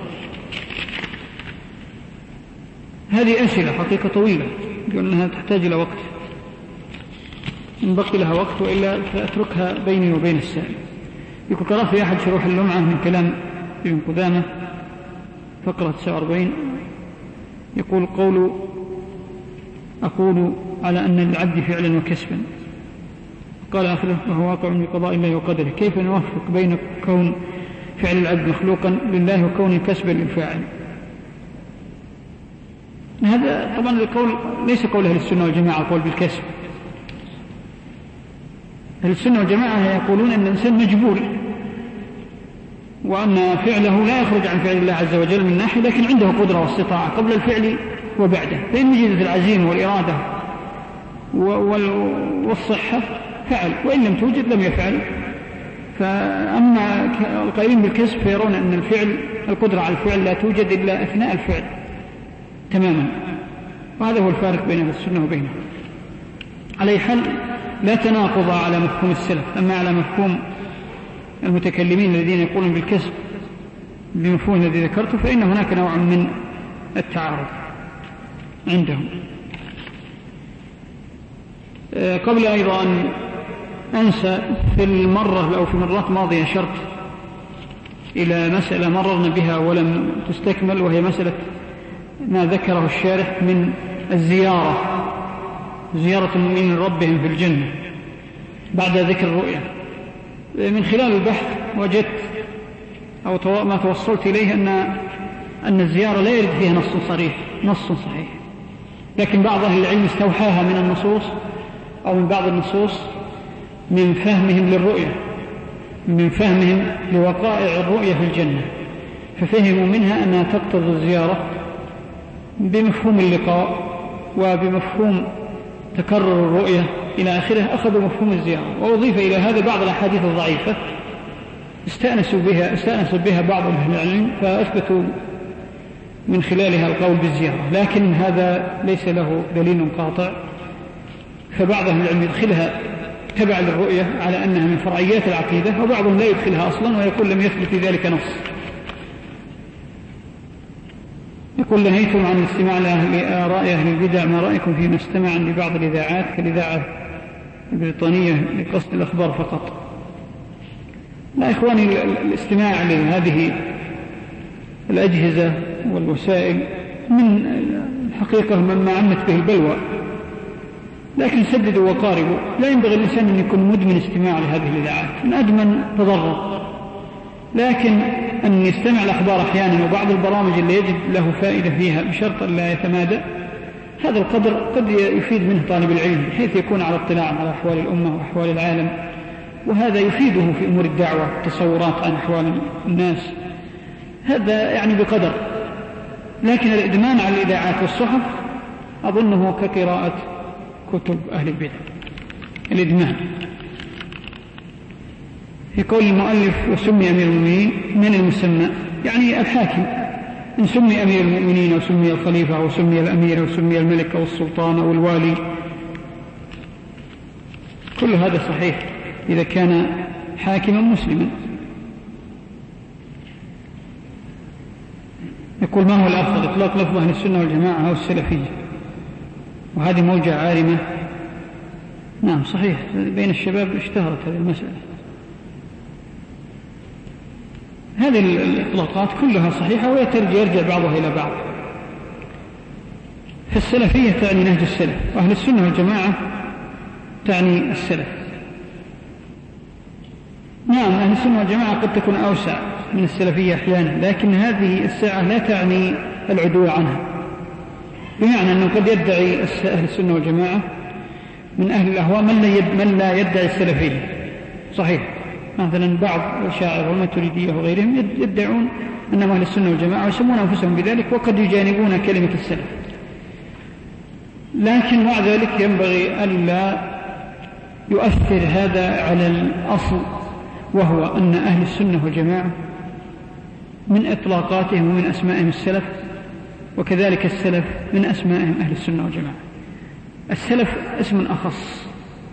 هذه أسئلة حقيقة طويلة يقول أنها تحتاج إلى وقت، إن بقي لها وقت وإلا فأتركها بيني وبين السائل. يقول قرأت في أحد شروح اللمعة من كلام ابن قدامة فقرة تسعة وأربعين يقول قول أقول على أن العبد فعلا وكسبا، قال أخذه وهو واقع بقضاء الله وقدره، كيف نوفق بين كون فعل العبد مخلوقا لله وكون كسبا للفاعل؟ هذا طبعا القول ليس قول أهل السنة والجماعة القول بالكسب. أهل السنة والجماعة يقولون أن الإنسان مجبول وأن فعله لا يخرج عن فعل الله عز وجل من ناحية، لكن عنده قدرة واستطاعة قبل الفعل وبعده، فإن وجدت العزيمة والإرادة والصحة فعل، وإن لم توجد لم يفعل. فأما القائلين بالكسب فيرون أن الفعل القدرة على الفعل لا توجد إلا أثناء الفعل تماما، وهذا هو الفارق بين السنة وبينه. على حال لا تناقض على مفهوم السلف، أما على مفهوم المتكلمين الذين يقولون بالكسب بمفهوم الذي ذكرته فإن هناك نوع من التعارض عندهم. قبل أيضا أن أنسى، في المرة أو في مرات ماضية أشرت إلى مسألة مررنا بها ولم تستكمل، وهي مسألة ما ذكره الشارح من الزيارة، زيارة المؤمنين ربهم في الجنة بعد ذكر الرؤيا. من خلال البحث وجدت أو ما توصلت إليه أن أن الزيارة لا يرد فيها نص صريح نص صحيح، لكن بعض أهل العلم استوحاها من النصوص أو من بعض النصوص من فهمهم للرؤيا، من فهمهم لوقائع الرؤيا في الجنة، ففهموا منها أنها تقتضي الزيارة بمفهوم اللقاء وبمفهوم تكرر الرؤية إلى آخره، أخذوا مفهوم الزيارة. وأضيف إلى هذا بعض الأحاديث الضعيفة استأنسوا بها استأنسوا بها بعض أهل العلم فأثبتوا من خلالها القول بالزيارة، لكن هذا ليس له دليل قاطع، فبعض أهل العلم يدخلها تبع للرؤية على أنها من فرعيات العقيدة، وبعضهم لا يدخلها أصلا ويقول لم يثبت في ذلك نص. يقول نهيتم عن الاستماع لآراء أهل البدع، ما رأيكم فيما استمع لبعض الإذاعات كالإذاعة البريطانية لقصد الأخبار فقط؟ لا إخواني، الاستماع لهذه الأجهزة والوسائل من الحقيقة مما عمت به البلوى، لكن سددوا وقاربوا. لا ينبغي الإنسان أن يكون مدمن استماع لهذه الإذاعات، من أدمن تضرر، لكن أن يستمع الأخبار أحيانا وبعض البرامج اللي يجد له فائدة فيها بشرط أن لا يتمادى، هذا القدر قد يفيد منه طالب العلم بحيث يكون على اطلاع على أحوال الأمة وأحوال العالم، وهذا يفيده في أمور الدعوة، تصورات عن أحوال الناس، هذا يعني بقدر. لكن الإدمان على الإذاعات والصحف أظنه كقراءة كتب أهل البدع، الإدمان. في قول المؤلف وسمي أمير المؤمنين من المسمى، يعني الحاكم، إن سمي أمير المؤمنين أو سمي الخليفة أو سمي الأمير أو سمي الملك أو السلطان أو الوالي، كل هذا صحيح إذا كان حاكما مسلما. يقول ما هو الأفضل، إطلاق لفظ أهل السنة والجماعة أو السلفية؟ وهذه موجة عارمة. نعم صحيح، بين الشباب اشتهرت هذه المسألة. هذه الإطلاقات كلها صحيحة ويرجع بعضها إلى بعض. فالسلفية تعني نهج السلف، وأهل السنة والجماعة تعني السلف. نعم أهل السنة والجماعة قد تكون أوسع من السلفية أحيانا، لكن هذه الساعة لا تعني العدول عنها، بمعنى أنه قد يدعي أهل السنة والجماعة من أهل الأهواء من لا يدعي السلفية. صحيح، مثلا بعض الشاعر والماتريدية وغيرهم يدعون أنهم أهل السنة والجماعة ويسمون أنفسهم بذلك، وقد يجانبون كلمة السلف. لكن مع ذلك ينبغي ألا يؤثر هذا على الأصل، وهو أن أهل السنة والجماعة من إطلاقاتهم ومن أسمائهم السلف، وكذلك السلف من أسمائهم أهل السنة والجماعة. السلف اسم أخص،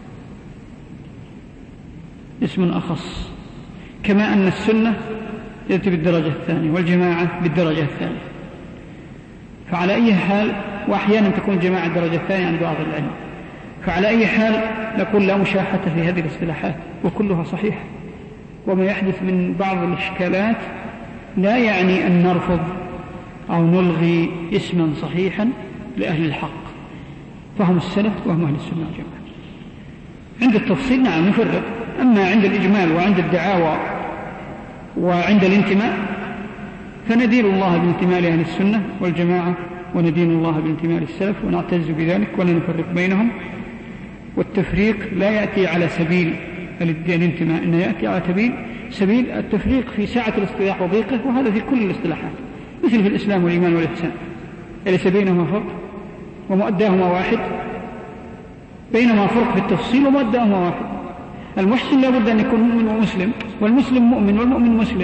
اسم أخص، كما أن السنة يأتي بالدرجة الثانية والجماعة بالدرجة الثانية. فعلى أي حال، وأحيانا تكون جماعة الدرجة الثانية عند بعض العلم، فعلى أي حال نقول لا مشاحة في هذه الاصطلاحات وكلها صحيحة. وما يحدث من بعض الإشكالات لا يعني أن نرفض أو نلغي اسما صحيحا لأهل الحق، فهم السلف وهم أهل السنة والجماعة. عند التفصيل نعم نفرق، أما عند الإجمال وعند الدعاوى وعند الانتماء فندين الله بانتماء لأهل السنة والجماعة، وندين الله بانتماء للسلف ونعتز بذلك ولا نفرق بينهم. والتفريق لا يأتي على سبيل الانتماء، إنه يأتي على سبيل سبيل التفريق في ساعة الاصطلاح وضيقه، وهذا في كل الاصطلاحات، مثل في الإسلام والإيمان والإحسان، أليس بينهما فرق ومؤداهما واحد؟ بينما فرق في التفصيل ومؤداهما واحد. المحسن لا بد أن يكون مؤمن ومسلم، والمسلم مؤمن والمؤمن مسلم،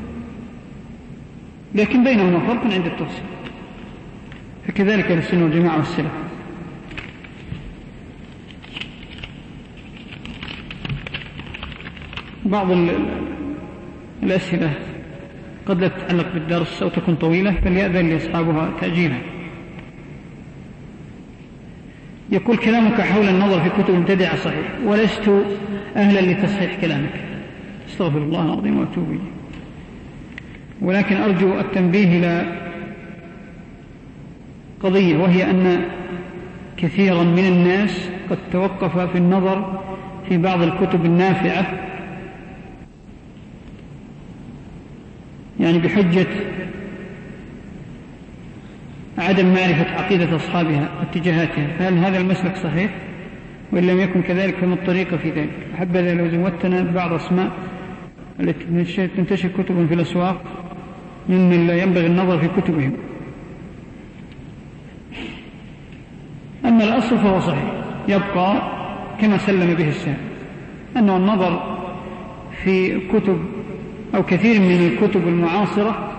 لكن بينهما فرق عند التفصيل. فكذلك السنة والجماعة والسلف. بعض الأسئلة قد لا تتعلق بالدرس أو تكون طويلة، فليأذن لأصحابها تأجيلها. يقول كلامك حول النظر في كتب مبتدعة صحيح، ولست أهلا لتصحيح كلامك، استغفر الله العظيم وأتوب إليه، ولكن أرجو التنبيه إلى قضية، وهي أن كثيرا من الناس قد توقف في النظر في بعض الكتب النافعة يعني بحجة عدم معرفة عقيدة أصحابها واتجاهاتها. فهل هذا المسلك صحيح؟ وإن لم يكن كذلك فما الطريقة في ذلك؟ حبذا لو زودتنا ببعض أسماء التي تنتشر كتب في الأسواق ممن لا ينبغي النظر في كتبهم. أما الأصل فهو صحيح، يبقى كما سلم به السائل، أنه النظر في كتب أو كثير من الكتب المعاصرة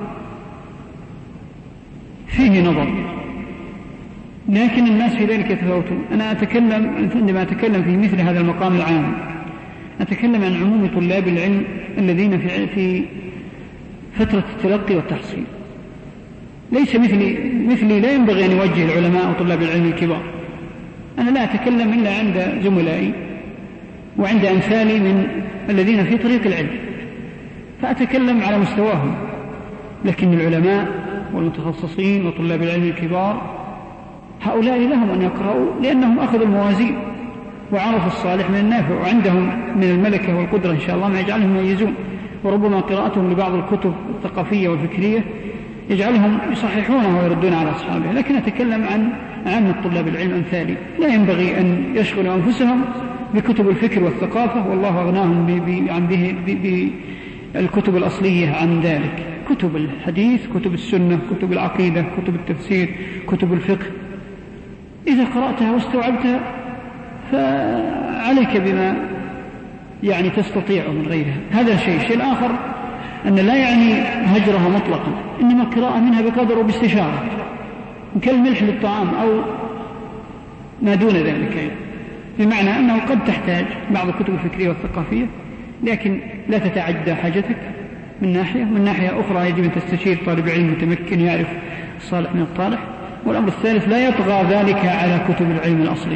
فيه نظر، لكن الناس في ذلك يتفاوتون. أنا أتكلم عندما أتكلم في مثل هذا المقام العام أتكلم عن عموم طلاب العلم الذين في في فترة التلقي والتحصيل. ليس مثلي مثلي لا ينبغي أن يوجه العلماء وطلاب العلم الكبار. أنا لا أتكلم إلا عند زملائي وعند أمثالي من الذين في طريق العلم، فأتكلم على مستواهم. لكن العلماء والمتخصصين وطلاب العلم الكبار هؤلاء لهم أن يقرأوا، لأنهم أخذوا الموازين وعرفوا الصالح من النافع، وعندهم من الملكة والقدرة إن شاء الله ما يجعلهم يميزون. وربما قراءتهم لبعض الكتب الثقافية والفكرية يجعلهم يصححونه ويردون على أصحابه. لكن أتكلم عن عامة طلاب العلم أمثالي، لا ينبغي أن يشغلوا أنفسهم بكتب الفكر والثقافة، والله أغناهم عن بالكتب الأصلية عن ذلك. كتب الحديث، كتب السنة، كتب العقيدة، كتب التفسير، كتب الفقه، إذا قرأتها واستوعبتها فعليك بما يعني تستطيع من غيرها. هذا شيء. شيء الآخر أن لا يعني هجرها مطلقا، إنما القراءة منها بقدر وباستشارة، كالملح للطعام أو ما دون ذلك، بمعنى أنه قد تحتاج بعض الكتب الفكرية والثقافية، لكن لا تتعدى حاجتك من ناحية. من ناحية أخرى يجب أن تستشير طالب علم متمكن يعرف الصالح من الطالح. والأمر الثالث لا يطغى ذلك على كتب العلم الأصلي.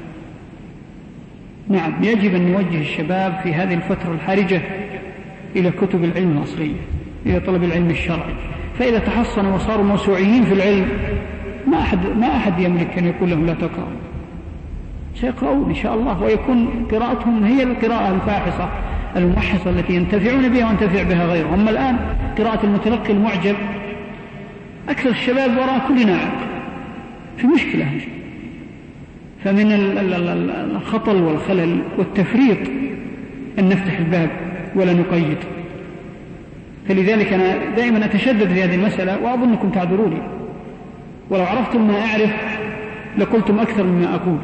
نعم، يجب أن نوجه الشباب في هذه الفترة الحرجة إلى كتب العلم الأصلية، إلى طلب العلم الشرعي. فإذا تحصنوا وصاروا موسوعيين في العلم ما أحد, ما أحد يملك أن يقول لهم لا تقرأوا، سيقرؤون إن شاء الله، ويكون قراءتهم هي القراءة الفاحصة الممحصة التي ينتفعون بها وينتفع بها غيرهم. أما الآن قراءة المتلقي المعجب أكثر الشباب وراء كل ناعق، في مشكلة. فمن الخطل والخلل والتفريط أن نفتح الباب ولا نقيد. فلذلك أنا دائما أتشدد في هذه المسألة، وأظنكم تعذروني، ولو عرفتم ما أعرف لقلتم أكثر مما أقول.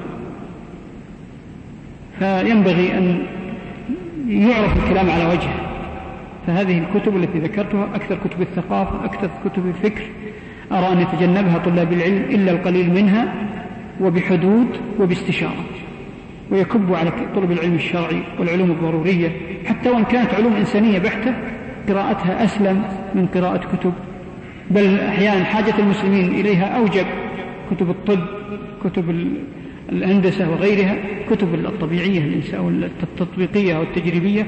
فينبغي أن يعرف الكلام على وجهه. فهذه الكتب التي ذكرتها أكثر كتب الثقافة، أكثر كتب الفكر، أرى أن يتجنبها طلاب العلم إلا القليل منها، وبحدود وباستشارة، ويكب على طلب العلم الشرعي والعلوم الضرورية، حتى وإن كانت علوم إنسانية بحتة قراءتها أسلم من قراءة كتب، بل أحيانا حاجة المسلمين إليها أوجب. كتب الطب، كتب الهندسة وغيرها، كتب الطبيعية التطبيقية والتجريبية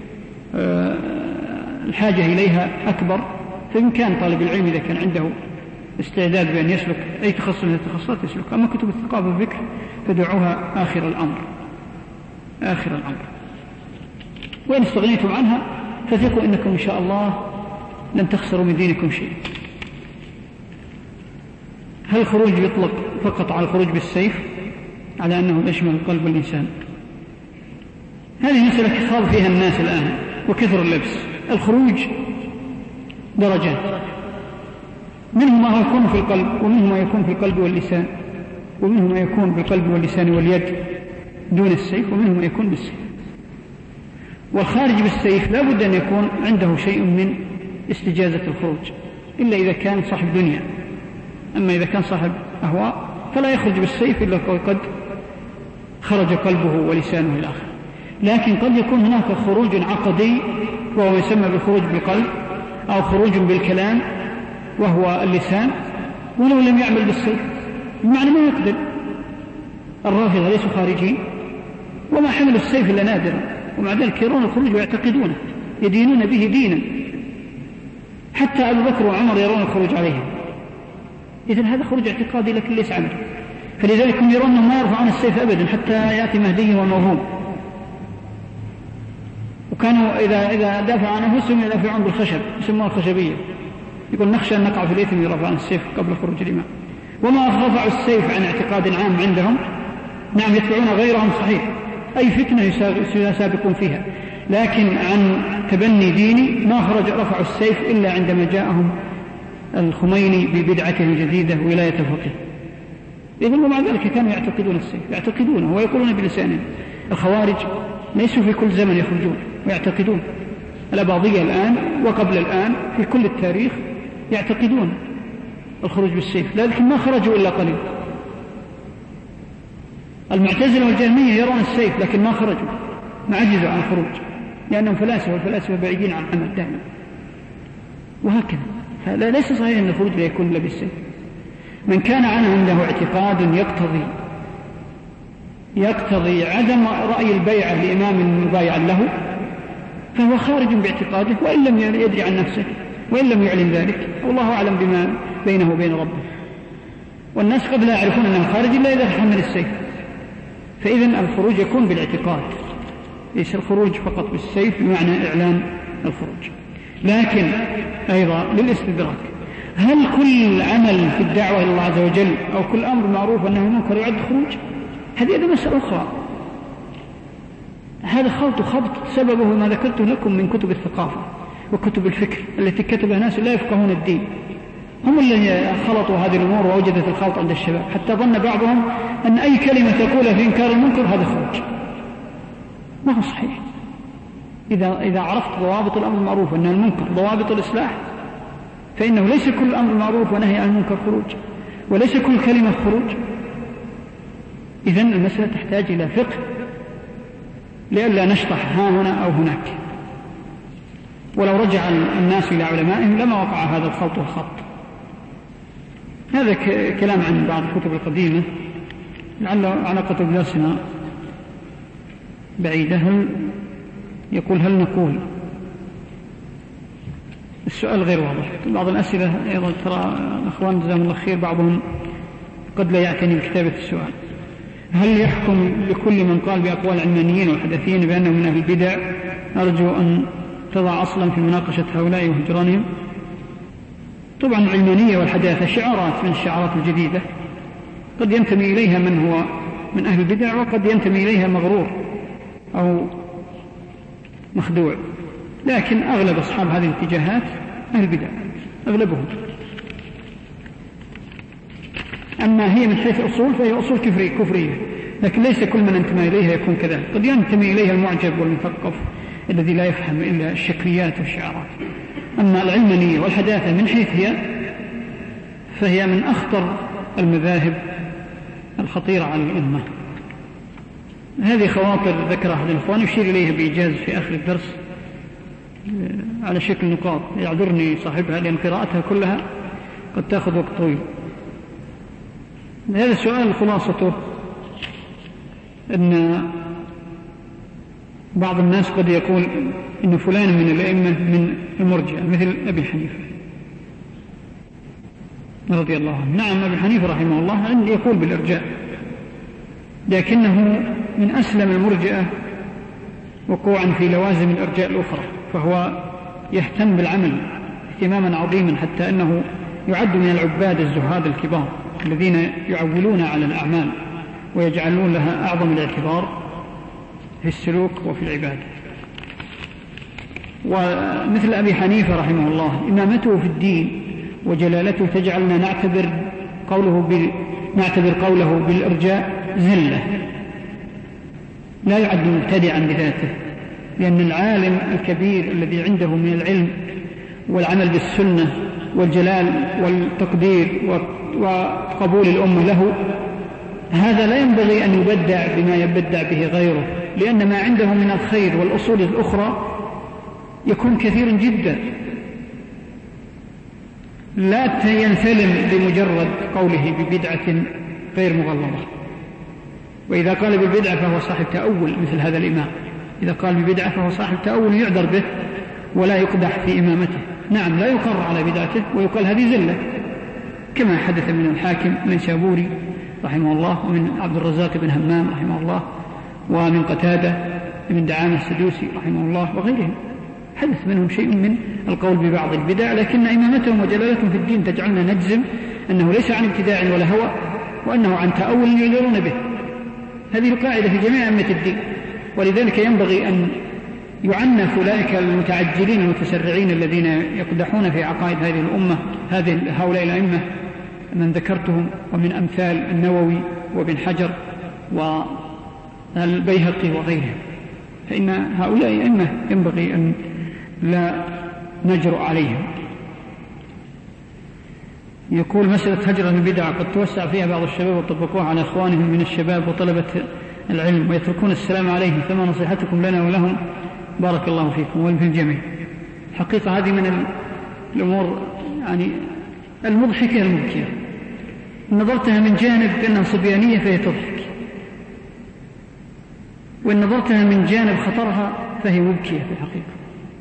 الحاجة إليها أكبر. فإن كان طالب العلم إذا كان عنده استعداد بأن يسلك أي تخصص من التخصصات يسلك. أما كتب الثقافة والفكر فدعوها آخر الأمر، آخر الأمر. وإن استغنيتم عنها فثقوا إنكم إن شاء الله لن تخسروا من دينكم شيء. هل الخروج يطلق فقط على الخروج بالسيف على أنه يشمل القلب واللسان؟ هذه مسألة خاض فيها الناس الآن وكثر اللبس. الخروج درجات، منه ما هو يكون في القلب، ومنه ما يكون في القلب واللسان، ومنه ما يكون بالقلب واللسان واليد دون السيف، ومنه ما يكون بالسيف. والخارج بالسيف لا بد أن يكون عنده شيء من استجازة الخروج، إلا إذا كان صاحب دنيا. أما إذا كان صاحب أهواء فلا يخرج بالسيف إلا قد خرج قلبه ولسانه إلى آخره. لكن قد يكون هناك خروج عقدي وهو يسمى بالخروج بالقلب، أو خروج بالكلام وهو اللسان، ولو لم يعمل بالسيف بمعنى ما يقدر. الرافضة ليسوا خارجين وما حملوا السيف إلا نادرا، ومع ذلك يرون الخروج ويعتقدونه، يدينون به دينا. حتى أبو بكر وعمر يرون الخروج عليهم، إذن هذا خروج اعتقادي لكن ليس عملي. فلذلك هم يرون أنهم ما يرفعون السيف أبدا حتى يأتي مهدي وموهوب، وكانوا إذا إذا دافع عن أنفسهم يدافعون بالخشب يسموها الخشبية، يقول نخشى أن نقع في الإثم يرفعون السيف قبل خروج الإمام. وما رفعوا السيف عن اعتقاد عام عندهم، نعم يتبعون غيرهم صحيح، أي فتنة يسابقون فيها، لكن عن تبني ديني ما خرج رفعوا السيف إلا عندما جاءهم الخميني ببدعته الجديدة ولاية الفقيه. إذن ومع ذلك كانوا يعتقدون السيف، يعتقدونه ويقولون بلسانهم. الخوارج ليسوا في كل زمن يخرجون ويعتقدون، الأباضية الآن وقبل الآن في كل التاريخ يعتقدون الخروج بالسيف، لكن ما خرجوا إلا قليل. المعتزلة والجهمية يرون السيف لكن ما خرجوا، ما عجزوا عن الخروج لأنهم فلاسفة، والفلاسفة بعيدين عن العمل دائما. وهكذا فلا ليس صحيح أن الخروج لا يكون إلا بالسيف. من كان عنده اعتقاد يقتضي يقتضي عدم رأي البيعة لإمام مبايع له فهو خارج باعتقاده، وإن لم يدري عن نفسه وإن لم يعلن ذلك، والله أعلم بما بينه وبين ربه. والناس قد لا يعرفون أنه خارج إلا إذا تحمل السيف. فإذن الخروج يكون بالاعتقاد، ليس الخروج فقط بالسيف بمعنى إعلان الخروج. لكن أيضا للاستدراك، هل كل عمل في الدعوة إلى الله عز وجل أو كل أمر معروف أنه منكر يعد خروج؟ هذه مسألة أخرى. هذا خلط خبط سببه ما ذكرت لكم من كتب الثقافة وكتب الفكر التي كتبها ناس لا يفقهون الدين، هم اللي خلطوا هذه الأمور ووجدت الخلط عند الشباب، حتى ظن بعضهم أن أي كلمة تقولها في إنكار المنكر هذا خروج. ما هو صحيح. إذا, إذا عرفت ضوابط الأمر المعروف أن المنكر ضوابط الإصلاح، فإنه ليس كل أمر معروف ونهي عن المنكر خروج، وليس كل كلمة خروج. إذن المسألة تحتاج إلى فقه لئلا نشطح ها هنا أو هناك. ولو رجع الناس إلى علمائهم لما وقع هذا الخلط والخط. هذا كلام عن بعض الكتب القديمة، لعل علاقة بلاسنا بعيدة. هل يقول هل نقول السؤال غير واضح. بعض الأسئلة أيضا ترى أخوان جزاهم الله خير بعضهم قد لا يعتني بكتابة السؤال. هل يحكم لكل من قال بأقوال علمانيين وحدثيين بأنه من أهل البدع؟ أرجو أن تضع أصلا في مناقشة هؤلاء وهجرانهم. طبعا العلمانية والحداثة شعارات من الشعارات الجديدة قد ينتمي إليها من هو من أهل البدع، وقد ينتمي إليها مغرور أو مخدوع، لكن أغلب أصحاب هذه الاتجاهات أهل البدع أغلبهم. أما هي من حيث أصول فهي أصول كفرية, كفرية لكن ليس كل من انتمى إليها يكون كذلك. قد ينتمي إليها المعجب والمثقف الذي لا يفهم إلا الشكليات والشعارات. أما العلمانية والحداثة من حيث هي فهي من أخطر المذاهب الخطيرة على الأمة. هذه خواطر ذكرها أحد الإخوان يشير إليها بإيجاز في آخر الدرس على شكل نقاط، يعذرني صاحبها لأن قراءتها كلها قد تأخذ وقت طويل. هذا السؤال خلاصته أن بعض الناس قد يقول إن فلان من الأئمة من المرجئة مثل أبي حنيفة رضي الله عنه. نعم أبي حنيفة رحمه الله عندي يقول بالإرجاء، لكنه من أسلم المرجئة وقوعا في لوازم الإرجاء الأخرى، فهو يهتم بالعمل اهتماما عظيما حتى أنه يعد من العباد الزهاد الكبار الذين يعولون على الأعمال ويجعلون لها أعظم الاعتبار في السلوك وفي العبادة. ومثل أبي حنيفة رحمه الله إمامته في الدين وجلالته تجعلنا نعتبر قوله, بال... نعتبر قوله بالإرجاء زلة، لا يعد مبتدعا بذاته، لأن العالم الكبير الذي عنده من العلم والعمل بالسنة والجلال والتقدير وقبول الأمة له، هذا لا ينبغي أن يبدع بما يبدع به غيره، لأن ما عنده من الخير والأصول الأخرى يكون كثيرا جدا، لا ينسلم بمجرد قوله ببدعة غير مغلظة. وإذا قال بالبدعة فهو صاحب تأول مثل هذا الإمام، إذا قال ببدعة فهو صاحب تأول يعذر به ولا يقدح في إمامته. نعم لا يقر على بدعته ويقال هذه زلة، كما حدث من الحاكم النيسابوري رحمه الله، ومن عبد الرزاق بن همام رحمه الله، ومن قتادة بن دعامة السدوسي رحمه الله وغيرهم، حدث منهم شيء من القول ببعض البدع، لكن إمامتهم وجلالتهم في الدين تجعلنا نجزم أنه ليس عن ابتداع ولا هوى، وأنه عن تأول يعذرون به. هذه القاعدة في جميع أئمة الدين، ولذلك ينبغي أن يعنف أولئك المتعجلين المتسرعين الذين يقدحون في عقائد هذه الأمة، هذه هؤلاء الأئمة من ذكرتهم، ومن أمثال النووي وابن حجر والبيهقي وغيرهم، فإن هؤلاء الأئمة ينبغي أن لا نجرؤ عليهم. يقول مسألة هجرة البدع قد توسع فيها بعض الشباب وطبقوها على إخوانهم من الشباب وطلبة العلم ويتركون السلام عليهم، فما نصيحتكم لنا ولهم بارك الله فيكم وفي الجميع؟ حقيقة هذه من الأمور يعني المضحكة المبكية، نظرتها من جانب أنها صبيانية فهي تضحك، وإن نظرتها من جانب خطرها فهي مبكية في الحقيقة.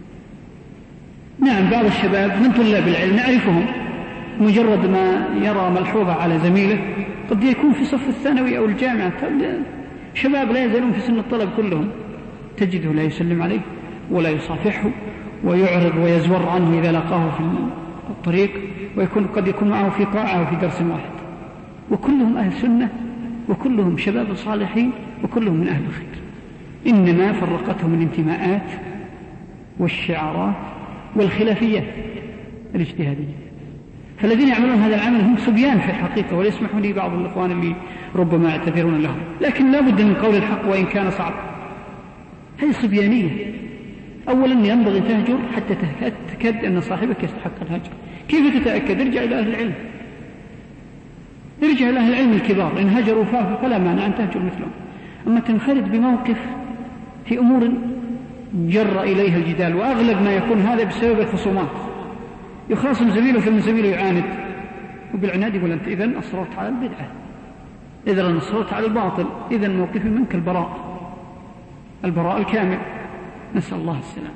نعم بعض الشباب من طلاب العلم نعرفهم مجرد ما يرى ملحوظة على زميله قد يكون في صف الثانوي أو الجامعة، شباب لا يزالون في سن الطلب كلهم، تجده لا يسلم عليه ولا يصافحه ويعرض ويزور عنه إذا لقاه في الطريق، ويكون قد يكون معه في قاعة وفي درس واحد، وكلهم أهل سنة وكلهم شباب صالحين وكلهم من أهل الخير، إنما فرقتهم الانتماءات والشعارات والخلافية الاجتهادية. فالذين يعملون هذا العمل هم صبيان في الحقيقة، ولا يسمحون لي بعض الإخوان اللي ربما يعتذرون لهم، لكن لا بد من قول الحق وإن كان صعب. هذه صبيانية. أولا ينبغي تهجر حتى تتأكد أن صاحبك يستحق الهجر. كيف تتأكد؟ ارجع إلى أهل العلم، ارجع إلى أهل العلم الكبار، إن هجروا فلا مانع أن تهجر مثلهم. أما تنفرد بموقف في أمور جر إليها الجدال، وأغلب ما يكون هذا بسبب الخصومات، يخاصم زميله ثم زميله يعاند، وبالعناد يقول أنت إذن أصررت على البدعة، إذن أصررت على الباطل، إذن موقفي منك البراء، البراء الكامل، نسأل الله السلامة.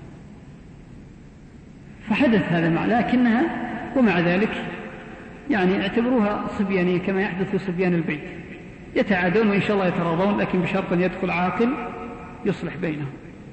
فحدث هذا مع لكنها ومع ذلك يعني اعتبروها صبيانية كما يحدث في صبيان البيت، يتعادون وإن شاء الله يتراضون، لكن بشرط أن يدخل عاقل يصلح بينهم،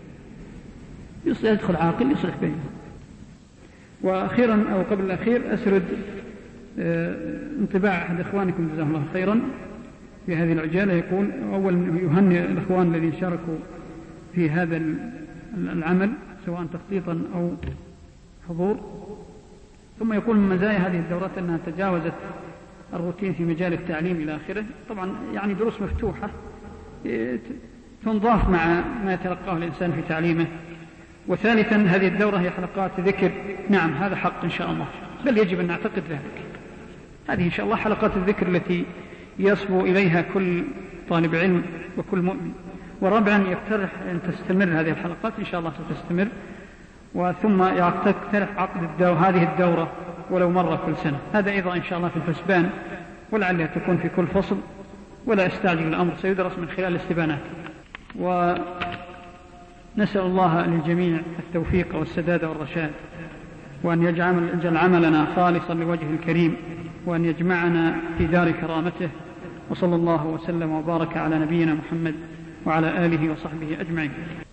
يدخل عاقل يصلح بينهم. وأخيرا أو قبل الأخير أسرد انطباع أحد إخوانكم جزاه الله خيرا في هذه العجالة. يقول أول يهنئ الإخوان الذين شاركوا في هذا العمل سواء تخطيطا أو حضور، ثم يقول من مزايا هذه الدورات أنها تجاوزت الروتين في مجال التعليم إلى آخره. طبعا يعني دروس مفتوحة تنضاف مع ما يتلقاه الإنسان في تعليمه. وثالثا هذه الدورة هي حلقات ذكر، نعم هذا حق إن شاء الله، بل يجب أن نعتقد ذلك، هذه إن شاء الله حلقات الذكر التي يصبو إليها كل طالب علم وكل مؤمن. ورابعا يقترح أن تستمر هذه الحلقات إن شاء الله ستستمر، وثم يقترح عقد الدو... هذه الدورة ولو مرة كل سنة، هذا أيضا إن شاء الله في الحسبان، ولعلها تكون في كل فصل، ولا استعجل الأمر سيدرس من خلال الاستبانات. ونسأل الله للجميع التوفيق والسداد والرشاد، وأن يجعل عملنا خالصا لوجه الكريم، وأن يجمعنا في دار كرامته، وصلى الله وسلم وبارك على نبينا محمد وعلى آله وصحبه أجمعين.